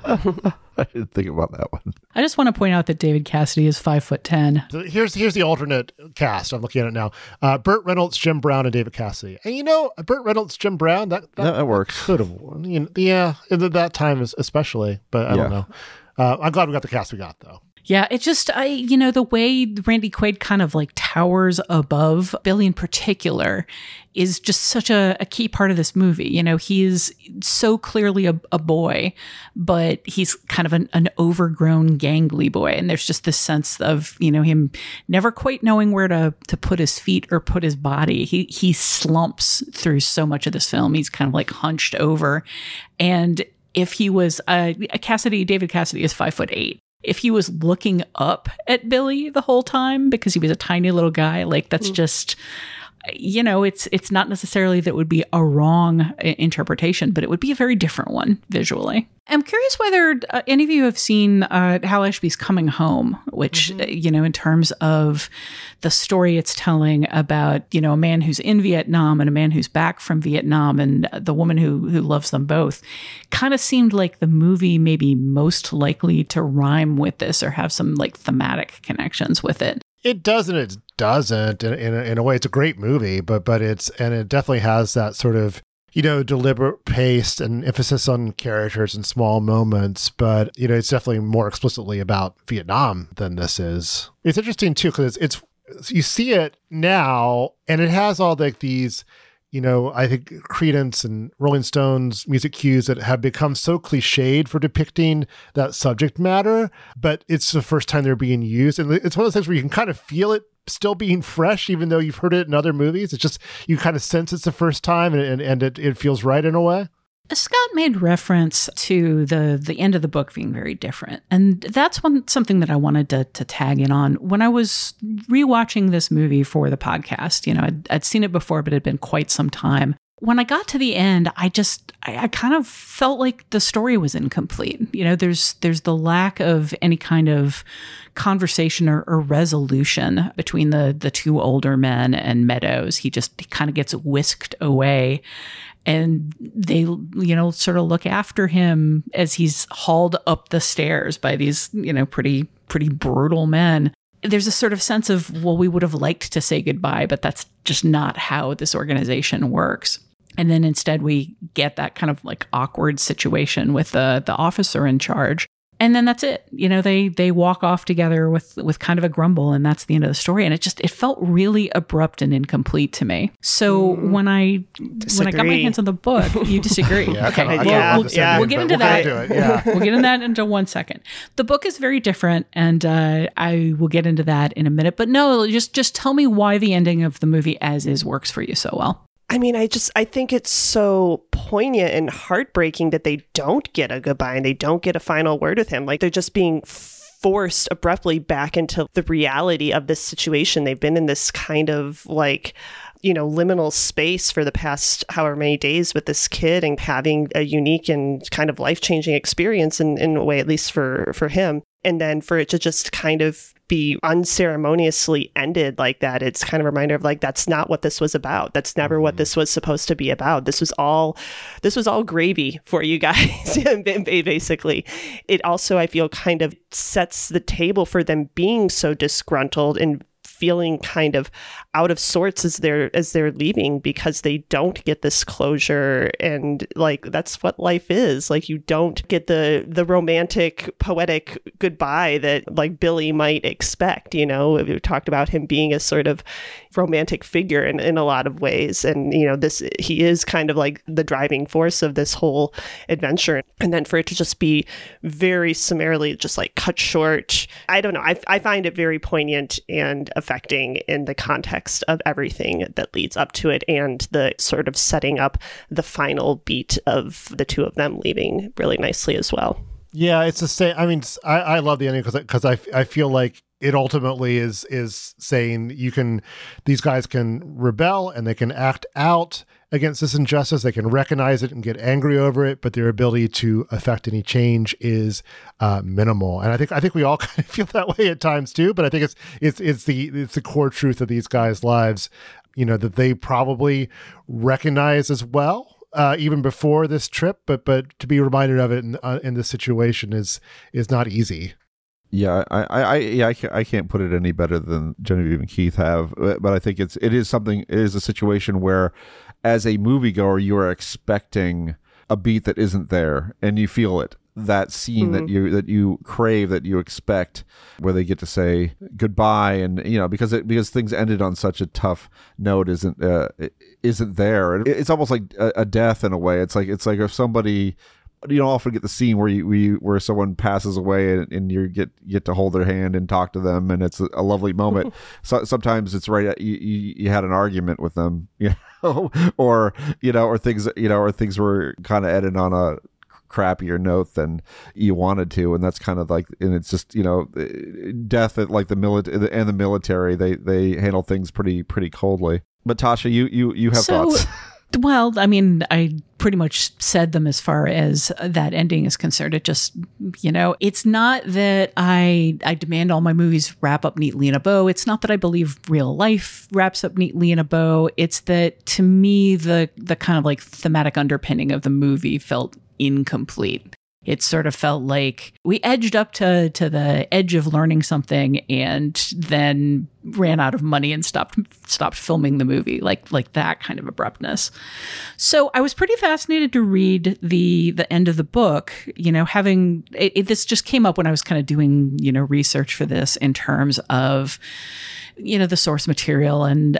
I didn't think about that one. I just want to point out that David Cassidy is five foot ten. So here's here's the alternate cast. I'm looking at it now. Uh, Burt Reynolds, Jim Brown, and David Cassidy. And you know, Burt Reynolds, Jim Brown, that that, that, that works. Could have, you know, yeah, in that time especially. But I yeah. don't know. Uh, I'm glad we got the cast we got though. Yeah, it just, I, you know, the way Randy Quaid kind of like towers above Billy in particular is just such a, a key part of this movie. You know, he is so clearly a, a boy, but he's kind of an, an overgrown, gangly boy. And there's just this sense of, you know, him never quite knowing where to, to put his feet or put his body. He, he slumps through so much of this film. He's kind of like hunched over. And if he was, uh, Cassidy, David Cassidy is five foot eight. If he was looking up at Billy the whole time because he was a tiny little guy, like that's mm. just, you know, it's it's not necessarily that it would be a wrong interpretation, but it would be a very different one visually. I'm curious whether uh, any of you have seen uh, Hal Ashby's Coming Home, which, mm-hmm. uh, you know, in terms of the story it's telling about, you know, a man who's in Vietnam and a man who's back from Vietnam and the woman who who loves them both, kind of seemed like the movie maybe most likely to rhyme with this or have some like thematic connections with it. It doesn't. It doesn't. In, in, a, in a way, it's a great movie, but but it's and it definitely has that sort of, you know, deliberate pace and emphasis on characters and small moments. But you know, it's definitely more explicitly about Vietnam than this is. It's interesting too because it's, it's you see it now, and it has all like these, you know, I think Creedence and Rolling Stones music cues that have become so cliched for depicting that subject matter, but it's the first time they're being used. And it's one of those things where you can kind of feel it still being fresh, even though you've heard it in other movies. It's just, you kind of sense it's the first time and, and, and it, it feels right in a way. Scott made reference to the the end of the book being very different. And that's one something that I wanted to, to tag in on. When I was rewatching this movie for the podcast, you know, I'd, I'd seen it before, but it had been quite some time. When I got to the end, I just, I, I kind of felt like the story was incomplete. You know, there's there's the lack of any kind of conversation or, or resolution between the the two older men and Meadows. He just he kind of gets whisked away. And they, you know, sort of look after him as he's hauled up the stairs by these, you know, pretty, pretty brutal men. There's a sort of sense of, well, we would have liked to say goodbye, but that's just not how this organization works. And then instead we get that kind of like awkward situation with the the officer in charge. And then that's it. You know, they they walk off together with with kind of a grumble, and that's the end of the story. And it just it felt really abrupt and incomplete to me. So mm, when I disagree. when I got my hands on the book, you disagree. yeah, okay, well, yeah, we'll, yeah. we'll get into we'll that. Get into it. Yeah. We'll get into that into one second. The book is very different, and uh, I will get into that in a minute. But no, just just tell me why the ending of the movie as is works for you so well. I mean, I just, I think it's so poignant and heartbreaking that they don't get a goodbye and they don't get a final word with him. Like they're just being forced abruptly back into the reality of this situation. They've been in this kind of like, you know, liminal space for the past however many days with this kid and having a unique and kind of life-changing experience in, in a way, at least for, for him. And then for it to just kind of be unceremoniously ended like that, it's kind of a reminder of like, that's not what this was about. That's never mm-hmm. what this was supposed to be about. This was all, this was all gravy for you guys, basically. It also, I feel, kind of sets the table for them being so disgruntled and feeling kind of out of sorts as they're as they're leaving because they don't get this closure. And like that's what life is. Like you don't get the the romantic poetic goodbye that like Billy might expect. You know, we talked about him being a sort of romantic figure in, in a lot of ways, and you know, this he is kind of like the driving force of this whole adventure. And then for it to just be very summarily just like cut short, I don't know, I, I find it very poignant and affecting in the context of everything that leads up to it and the sort of setting up the final beat of the two of them leaving really nicely as well. Yeah, it's the same. I mean, I, I love the ending because because I, I feel like it ultimately is is saying you can, these guys can rebel and they can act out against this injustice. They can recognize it and get angry over it, but their ability to affect any change is uh, minimal. And I think I think we all kind of feel that way at times too. But I think it's it's it's the it's the core truth of these guys' lives, you know, that they probably recognize as well. Uh, even before this trip, but but to be reminded of it in, uh, in this situation is is not easy. Yeah, I, I, I yeah, I can't, I can't put it any better than Genevieve and Keith have. But I think it's it is something. It is a situation where, as a moviegoer, you are expecting a beat that isn't there, and you feel it. That scene mm-hmm. that you that you crave, that you expect, where they get to say goodbye, and you know, because it because things ended on such a tough note, isn't uh, isn't there? It, it's almost like a, a death in a way. It's like it's like if somebody, you don't often get the scene where you, where, you, where someone passes away and, and you get get to hold their hand and talk to them, and it's a, a lovely moment. So sometimes it's right. You, you you had an argument with them, you know, or you know, or things you know, or things were kind of ended on a crappier note than you wanted to, and that's kind of like, and it's just, you know, death at like the military and the military, they they handle things pretty pretty coldly. But Tasha, you you you have so, thoughts. Well, I mean, I pretty much said them as far as that ending is concerned. It just, you know, it's not that I I demand all my movies wrap up neatly in a bow. It's not that I believe real life wraps up neatly in a bow. It's that to me, the the kind of like thematic underpinning of the movie felt incomplete. It sort of felt like we edged up to, to the edge of learning something and then ran out of money and stopped stopped filming the movie, like like that kind of abruptness. So I was pretty fascinated to read the the end of the book. You know, having it, it, this just came up when I was kind of doing you know research for this in terms of you know the source material and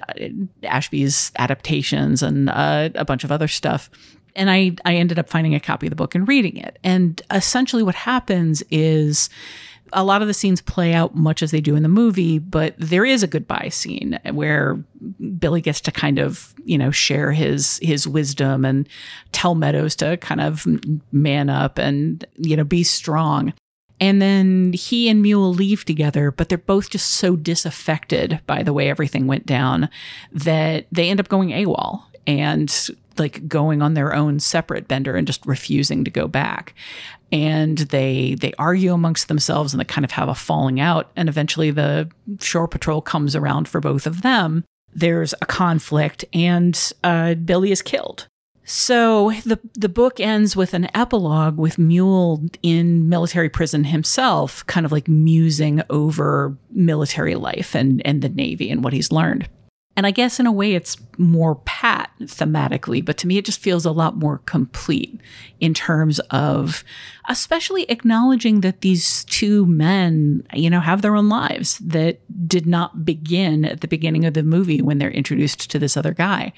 Ashby's adaptations and uh, a bunch of other stuff. And I, I ended up finding a copy of the book and reading it. And essentially what happens is a lot of the scenes play out much as they do in the movie, but there is a goodbye scene where Billy gets to kind of, you know, share his his wisdom and tell Meadows to kind of man up and, you know, be strong. And then he and Mule leave together, but they're both just so disaffected by the way everything went down that they end up going AWOL and like going on their own separate bender and just refusing to go back. And they they argue amongst themselves and they kind of have a falling out. And eventually the shore patrol comes around for both of them. There's a conflict and uh, Billy is killed. So the the book ends with an epilogue with Mule in military prison himself, kind of like musing over military life and, and the Navy and what he's learned. And I guess in a way it's more pat thematically, but to me it just feels a lot more complete in terms of especially acknowledging that these two men, you know, have their own lives that did not begin at the beginning of the movie when they're introduced to this other guy.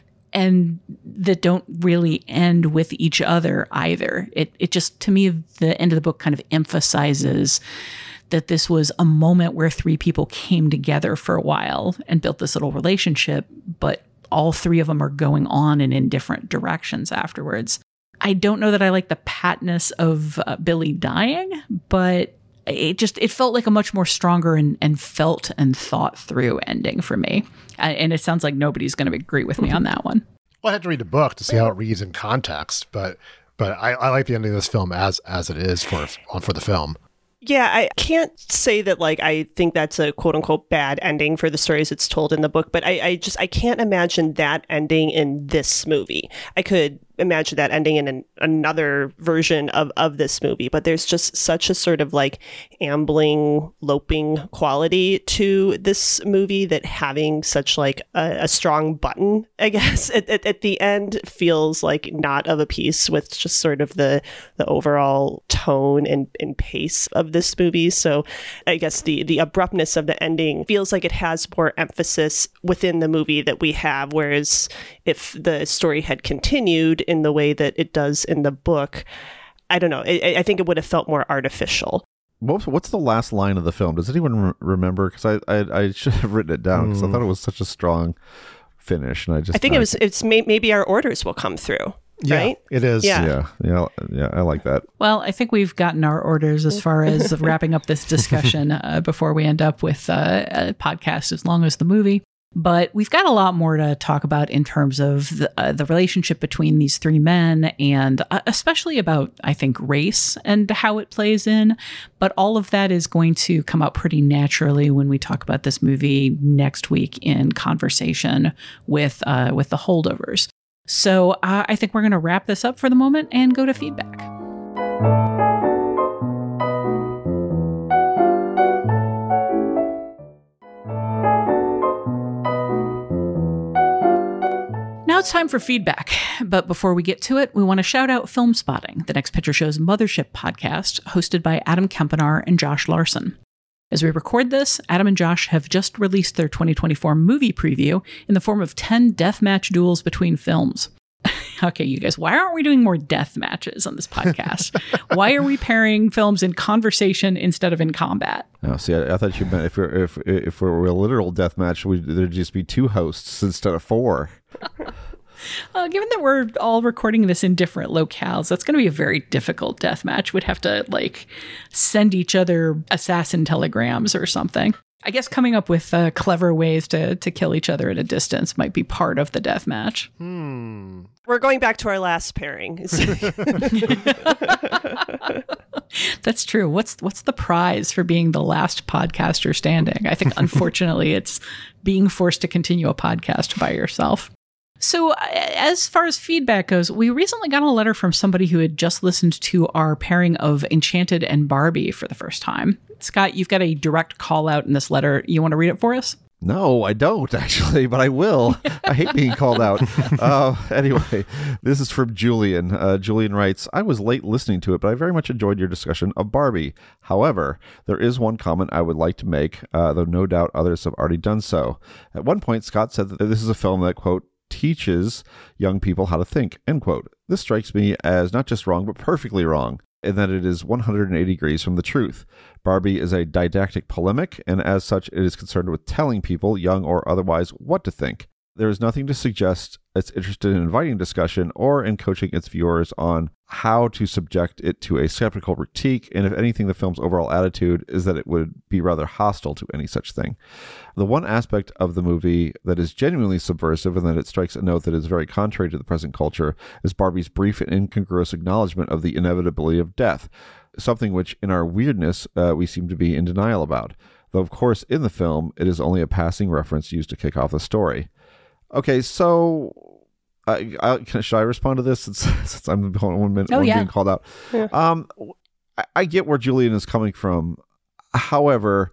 And that don't really end with each other either. It it just, to me, the end of the book kind of emphasizes that this was a moment where three people came together for a while and built this little relationship, but all three of them are going on and in different directions afterwards. I don't know that I like the patness of uh, Billy dying, but it just, it felt like a much more stronger and, and felt and thought through ending for me. And it sounds like nobody's going to agree with me on that one. Well, I had to read the book to see how it reads in context, but but I, I like the ending of this film as as it is for for the film. Yeah, I can't say that, like, I think that's a quote-unquote bad ending for the stories it's told in the book, but I, I just, I can't imagine that ending in this movie. I could imagine that ending in an, another version of, of this movie, but there's just such a sort of, like, ambling, loping quality to this movie that having such, like, a, a strong button, I guess, at, at, at the end feels, like, not of a piece with just sort of the, the overall tone and, and pace of this movie. So I guess the the abruptness of the ending feels like it has more emphasis within the movie that we have, whereas if the story had continued in the way that it does in the book, I don't know, I, I think it would have felt more artificial. What's, what's the last line of the film? Does anyone re- remember? Because I, I I should have written it down because mm. I thought it was such a strong finish, and I just I think I, it was it's may, maybe our orders will come through. Yeah, right? It is. Yeah. yeah, yeah, yeah. I like that. Well, I think we've gotten our orders as far as wrapping up this discussion uh, before we end up with uh, a podcast as long as the movie. But we've got a lot more to talk about in terms of the, uh, the relationship between these three men and uh, especially about, I think, race and how it plays in. But all of that is going to come out pretty naturally when we talk about this movie next week in conversation with uh, with the holdovers. So uh, I think we're going to wrap this up for the moment and go to feedback. Now it's time for feedback. But before we get to it, we want to shout out Film Spotting, the Next Picture Show's mothership podcast, hosted by Adam Kempenaar and Josh Larson. As we record this, Adam and Josh have just released their twenty twenty-four movie preview in the form of ten deathmatch duels between films. Okay, you guys, why aren't we doing more death matches on this podcast? Why are we pairing films in conversation instead of in combat? Oh, see, I, I thought you meant if we're, if if we were a literal death match, we'd, there'd just be two hosts instead of four. Well, given that we're all recording this in different locales, that's going to be a very difficult death match. We'd have to, like, send each other assassin telegrams or something. I guess coming up with uh, clever ways to to kill each other at a distance might be part of the death match. Hmm. We're going back to our last pairing. That's true. What's what's the prize for being the last podcaster standing? I think, unfortunately, it's being forced to continue a podcast by yourself. So as far as feedback goes, we recently got a letter from somebody who had just listened to our pairing of Enchanted and Barbie for the first time. Scott, you've got a direct call out in this letter. You want to read it for us? No, I don't actually, but I will. I hate being called out. Uh, anyway, this is from Julian. Uh, Julian writes, I was late listening to it, but I very much enjoyed your discussion of Barbie. However, there is one comment I would like to make, uh, though no doubt others have already done so. At one point, Scott said that this is a film that, quote, teaches young people how to think, end quote. This strikes me as not just wrong, but perfectly wrong, in that it is one hundred eighty degrees from the truth. Barbie is a didactic polemic, and as such, it is concerned with telling people, young or otherwise, what to think. There is nothing to suggest it's interested in inviting discussion or in coaching its viewers on how to subject it to a skeptical critique, and if anything, the film's overall attitude is that it would be rather hostile to any such thing. The one aspect of the movie that is genuinely subversive and that it strikes a note that is very contrary to the present culture is Barbie's brief and incongruous acknowledgement of the inevitability of death, something which, in our weirdness, uh, we seem to be in denial about. Though, of course, in the film, it is only a passing reference used to kick off the story. Okay, so I, I, can, should I respond to this since, since I'm the one, minute, oh, one yeah. being called out? Yeah. Um, I, I get where Julian is coming from. However,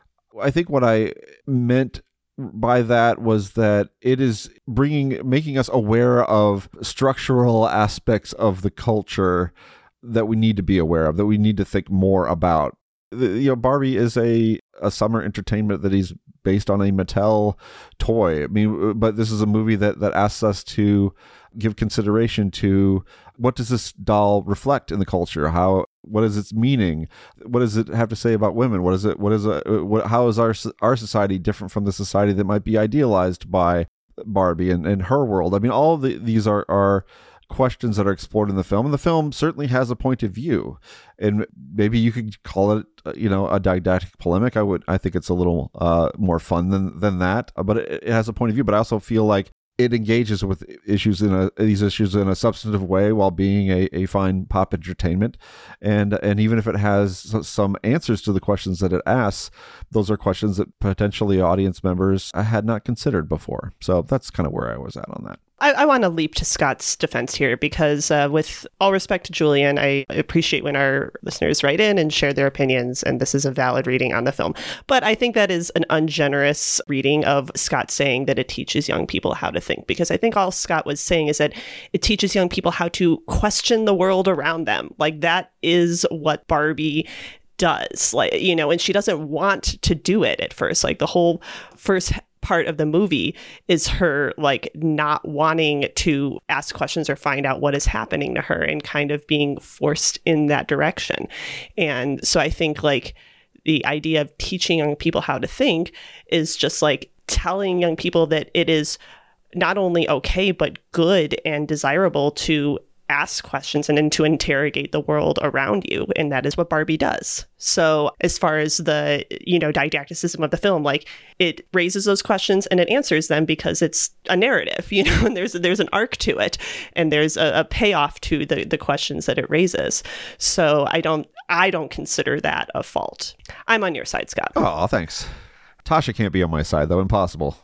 I think what I meant by that was that it is bringing, making us aware of structural aspects of the culture that we need to be aware of, that we need to think more about. The, you know, Barbie is a, a summer entertainment that is based on a Mattel toy. I mean, but this is a movie that, that asks us to give consideration to what does this doll reflect in the culture? How, what is its meaning? What does it have to say about women? What is it, what is a, what, how is our, our society different from the society that might be idealized by Barbie and, and her world? I mean, all of the, these are, are questions that are explored in the film, and the film certainly has a point of view, and maybe you could call it, you know, a didactic polemic. I would, I think it's a little uh, more fun than than that, but it, it has a point of view. But I also feel like it engages with issues in a these issues in a substantive way while being a, a fine pop entertainment, and and even if it has some answers to the questions that it asks, those are questions that potentially audience members had not considered before. So that's kind of where I was at on that. I, I want to leap to Scott's defense here because uh, with all respect to Julian, I appreciate when our listeners write in and share their opinions, and this is a valid reading on the film. But I think that is an ungenerous reading of Scott saying that it teaches young people how to think, because I think all Scott was saying is that it teaches young people how to question the world around them. Like, that is what Barbie does, like, you know, and she doesn't want to do it at first. Like, the whole first part of the movie is her like not wanting to ask questions or find out what is happening to her and kind of being forced in that direction. And so I think like the idea of teaching young people how to think is just like telling young people that it is not only okay, but good and desirable to ask questions and then to interrogate the world around you. And that is what Barbie does. So as far as the, you know, didacticism of the film, like it raises those questions and it answers them because it's a narrative, you know, and there's there's an arc to it and there's a, a payoff to the, the questions that it raises. So I don't I don't consider that a fault. I'm on your side, Scott. Oh, thanks. Tasha can't be on my side, though. Impossible.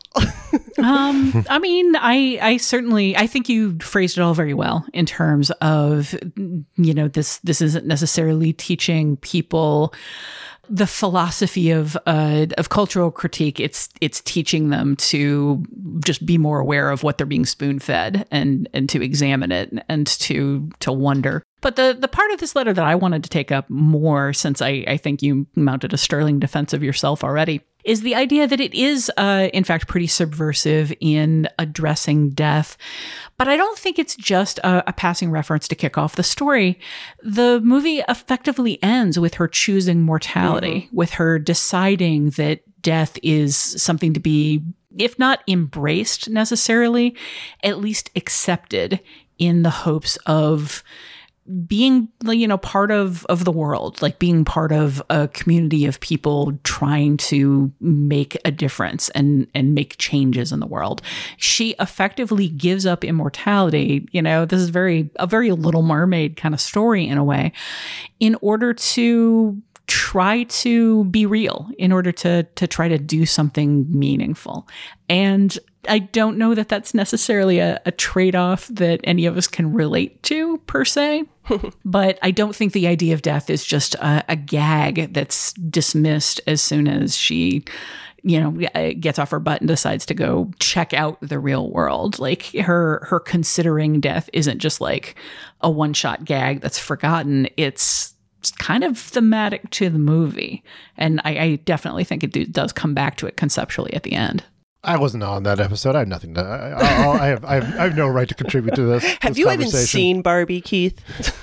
um, I mean, I, I certainly, I think you phrased it all very well in terms of, you know, this, this isn't necessarily teaching people the philosophy of, uh, of cultural critique. It's, it's teaching them to just be more aware of what they're being spoon fed and, and to examine it and to, to wonder. But the, the part of this letter that I wanted to take up more, since I, I think you mounted a sterling defense of yourself already, is the idea that it is, uh, in fact, pretty subversive in addressing death. But I don't think it's just a, a passing reference to kick off the story. The movie effectively ends with her choosing mortality, mm-hmm. with her deciding that death is something to be if not embraced necessarily, at least accepted in the hopes of being, you know, part of, of the world, like being part of a community of people trying to make a difference and, and make changes in the world. She effectively gives up immortality. You know, this is very, a very Little Mermaid kind of story in a way, in order to try to be real, in order to, to try to do something meaningful. And I don't know that that's necessarily a, a trade-off that any of us can relate to per se, but I don't think the idea of death is just a, a gag that's dismissed as soon as she, you know, gets off her butt and decides to go check out the real world. Like her, her considering death isn't just like a one-shot gag that's forgotten. It's kind of thematic to the movie. And I, I definitely think it do, does come back to it conceptually at the end. I wasn't on that episode. I have nothing to. I, I, I, have, I have. I have no right to contribute to this. Have this you even seen Barbie, Keith?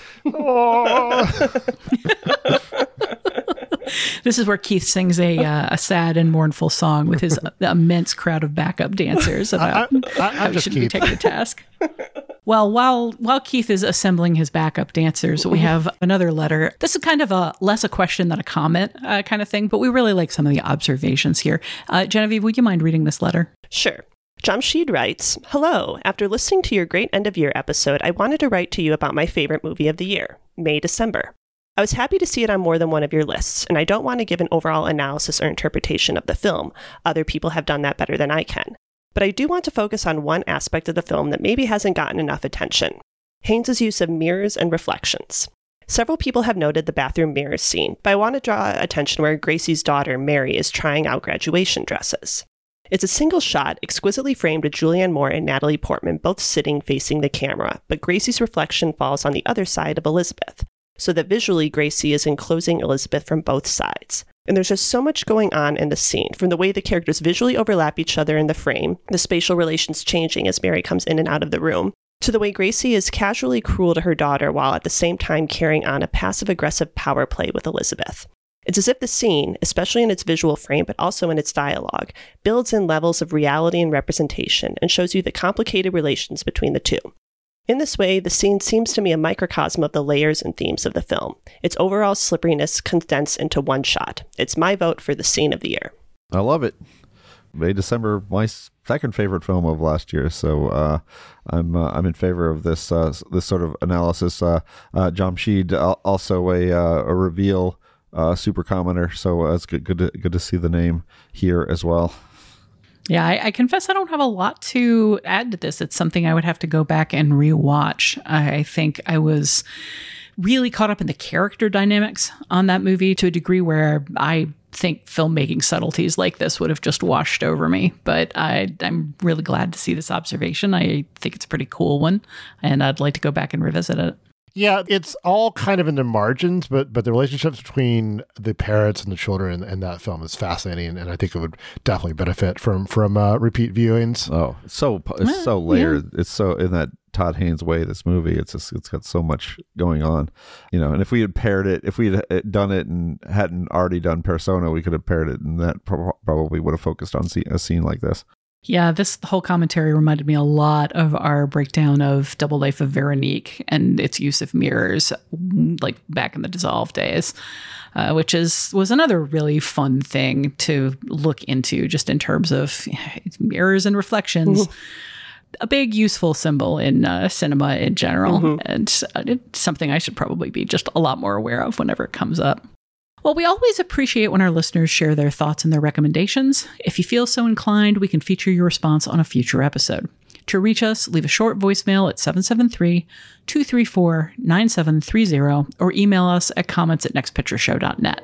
This is where Keith sings a uh, a sad and mournful song with his immense crowd of backup dancers about I, I, I, how he shouldn't be taken to task. Well, while while Keith is assembling his backup dancers, we have another letter. This is kind of a less a question than a comment uh, kind of thing, but we really like some of the observations here. Uh, Genevieve, would you mind reading this letter? Sure. Jamshid writes, "Hello. After listening to your great end of year episode, I wanted to write to you about my favorite movie of the year, May December. I was happy to see it on more than one of your lists, and I don't want to give an overall analysis or interpretation of the film. Other people have done that better than I can. But I do want to focus on one aspect of the film that maybe hasn't gotten enough attention. Haynes' use of mirrors and reflections. Several people have noted the bathroom mirrors scene, but I want to draw attention where Gracie's daughter, Mary, is trying out graduation dresses. It's a single shot, exquisitely framed with Julianne Moore and Natalie Portman both sitting facing the camera, but Gracie's reflection falls on the other side of Elizabeth, so that visually Gracie is enclosing Elizabeth from both sides. And there's just so much going on in the scene, from the way the characters visually overlap each other in the frame, the spatial relations changing as Mary comes in and out of the room, to the way Gracie is casually cruel to her daughter while at the same time carrying on a passive-aggressive power play with Elizabeth. It's as if the scene, especially in its visual frame but also in its dialogue, builds in levels of reality and representation and shows you the complicated relations between the two. In this way, the scene seems to me a microcosm of the layers and themes of the film. Its overall slipperiness condensed into one shot. It's my vote for the scene of the year. I love it. May December, my second favorite film of last year. So uh, I'm uh, I'm in favor of this uh, this sort of analysis. Uh, uh, Jamshid, also a uh, a reveal uh, super commenter. So uh, it's good good to, good to see the name here as well. Yeah, I, I confess I don't have a lot to add to this. It's something I would have to go back and rewatch. I, I think I was really caught up in the character dynamics on that movie to a degree where I think filmmaking subtleties like this would have just washed over me. But I, I'm really glad to see this observation. I think it's a pretty cool one, and I'd like to go back and revisit it. Yeah, it's all kind of in the margins, but but the relationships between the parents and the children in that film is fascinating, and I think it would definitely benefit from from uh, repeat viewings. Oh, it's so it's so layered. Yeah. It's so in that Todd Haynes way. This movie, it's just, it's got so much going on, you know. And if we had paired it, if we had done it and hadn't already done Persona, we could have paired it, and that pro- probably would have focused on a scene like this. Yeah, this whole commentary reminded me a lot of our breakdown of Double Life of Veronique and its use of mirrors, like back in the Dissolve days, uh, which is was another really fun thing to look into, just in terms of mirrors and reflections. Mm-hmm. A big useful symbol in uh, cinema in general, mm-hmm. and uh, it's something I should probably be just a lot more aware of whenever it comes up. Well, we always appreciate when our listeners share their thoughts and their recommendations. If you feel so inclined, we can feature your response on a future episode. To reach us, leave a short voicemail at seven seven three, two three four, nine seven three zero or email us at comments at next picture show dot net.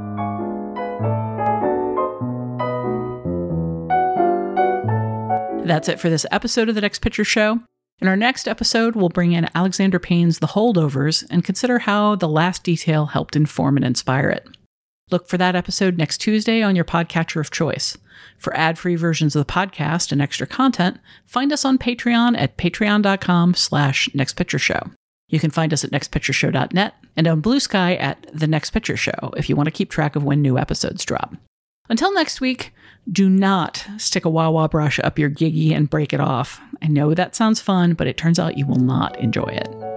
That's it for this episode of The Next Picture Show. In our next episode, we'll bring in Alexander Payne's The Holdovers and consider how The Last Detail helped inform and inspire it. Look for that episode next Tuesday on your podcatcher of choice. For ad-free versions of the podcast and extra content, find us on Patreon at patreon.com slash nextpictureshow. You can find us at next picture show dot net and on Blue Sky at The Next Picture Show if you want to keep track of when new episodes drop. Until next week, do not stick a Wawa brush up your giggy and break it off. I know that sounds fun, but it turns out you will not enjoy it.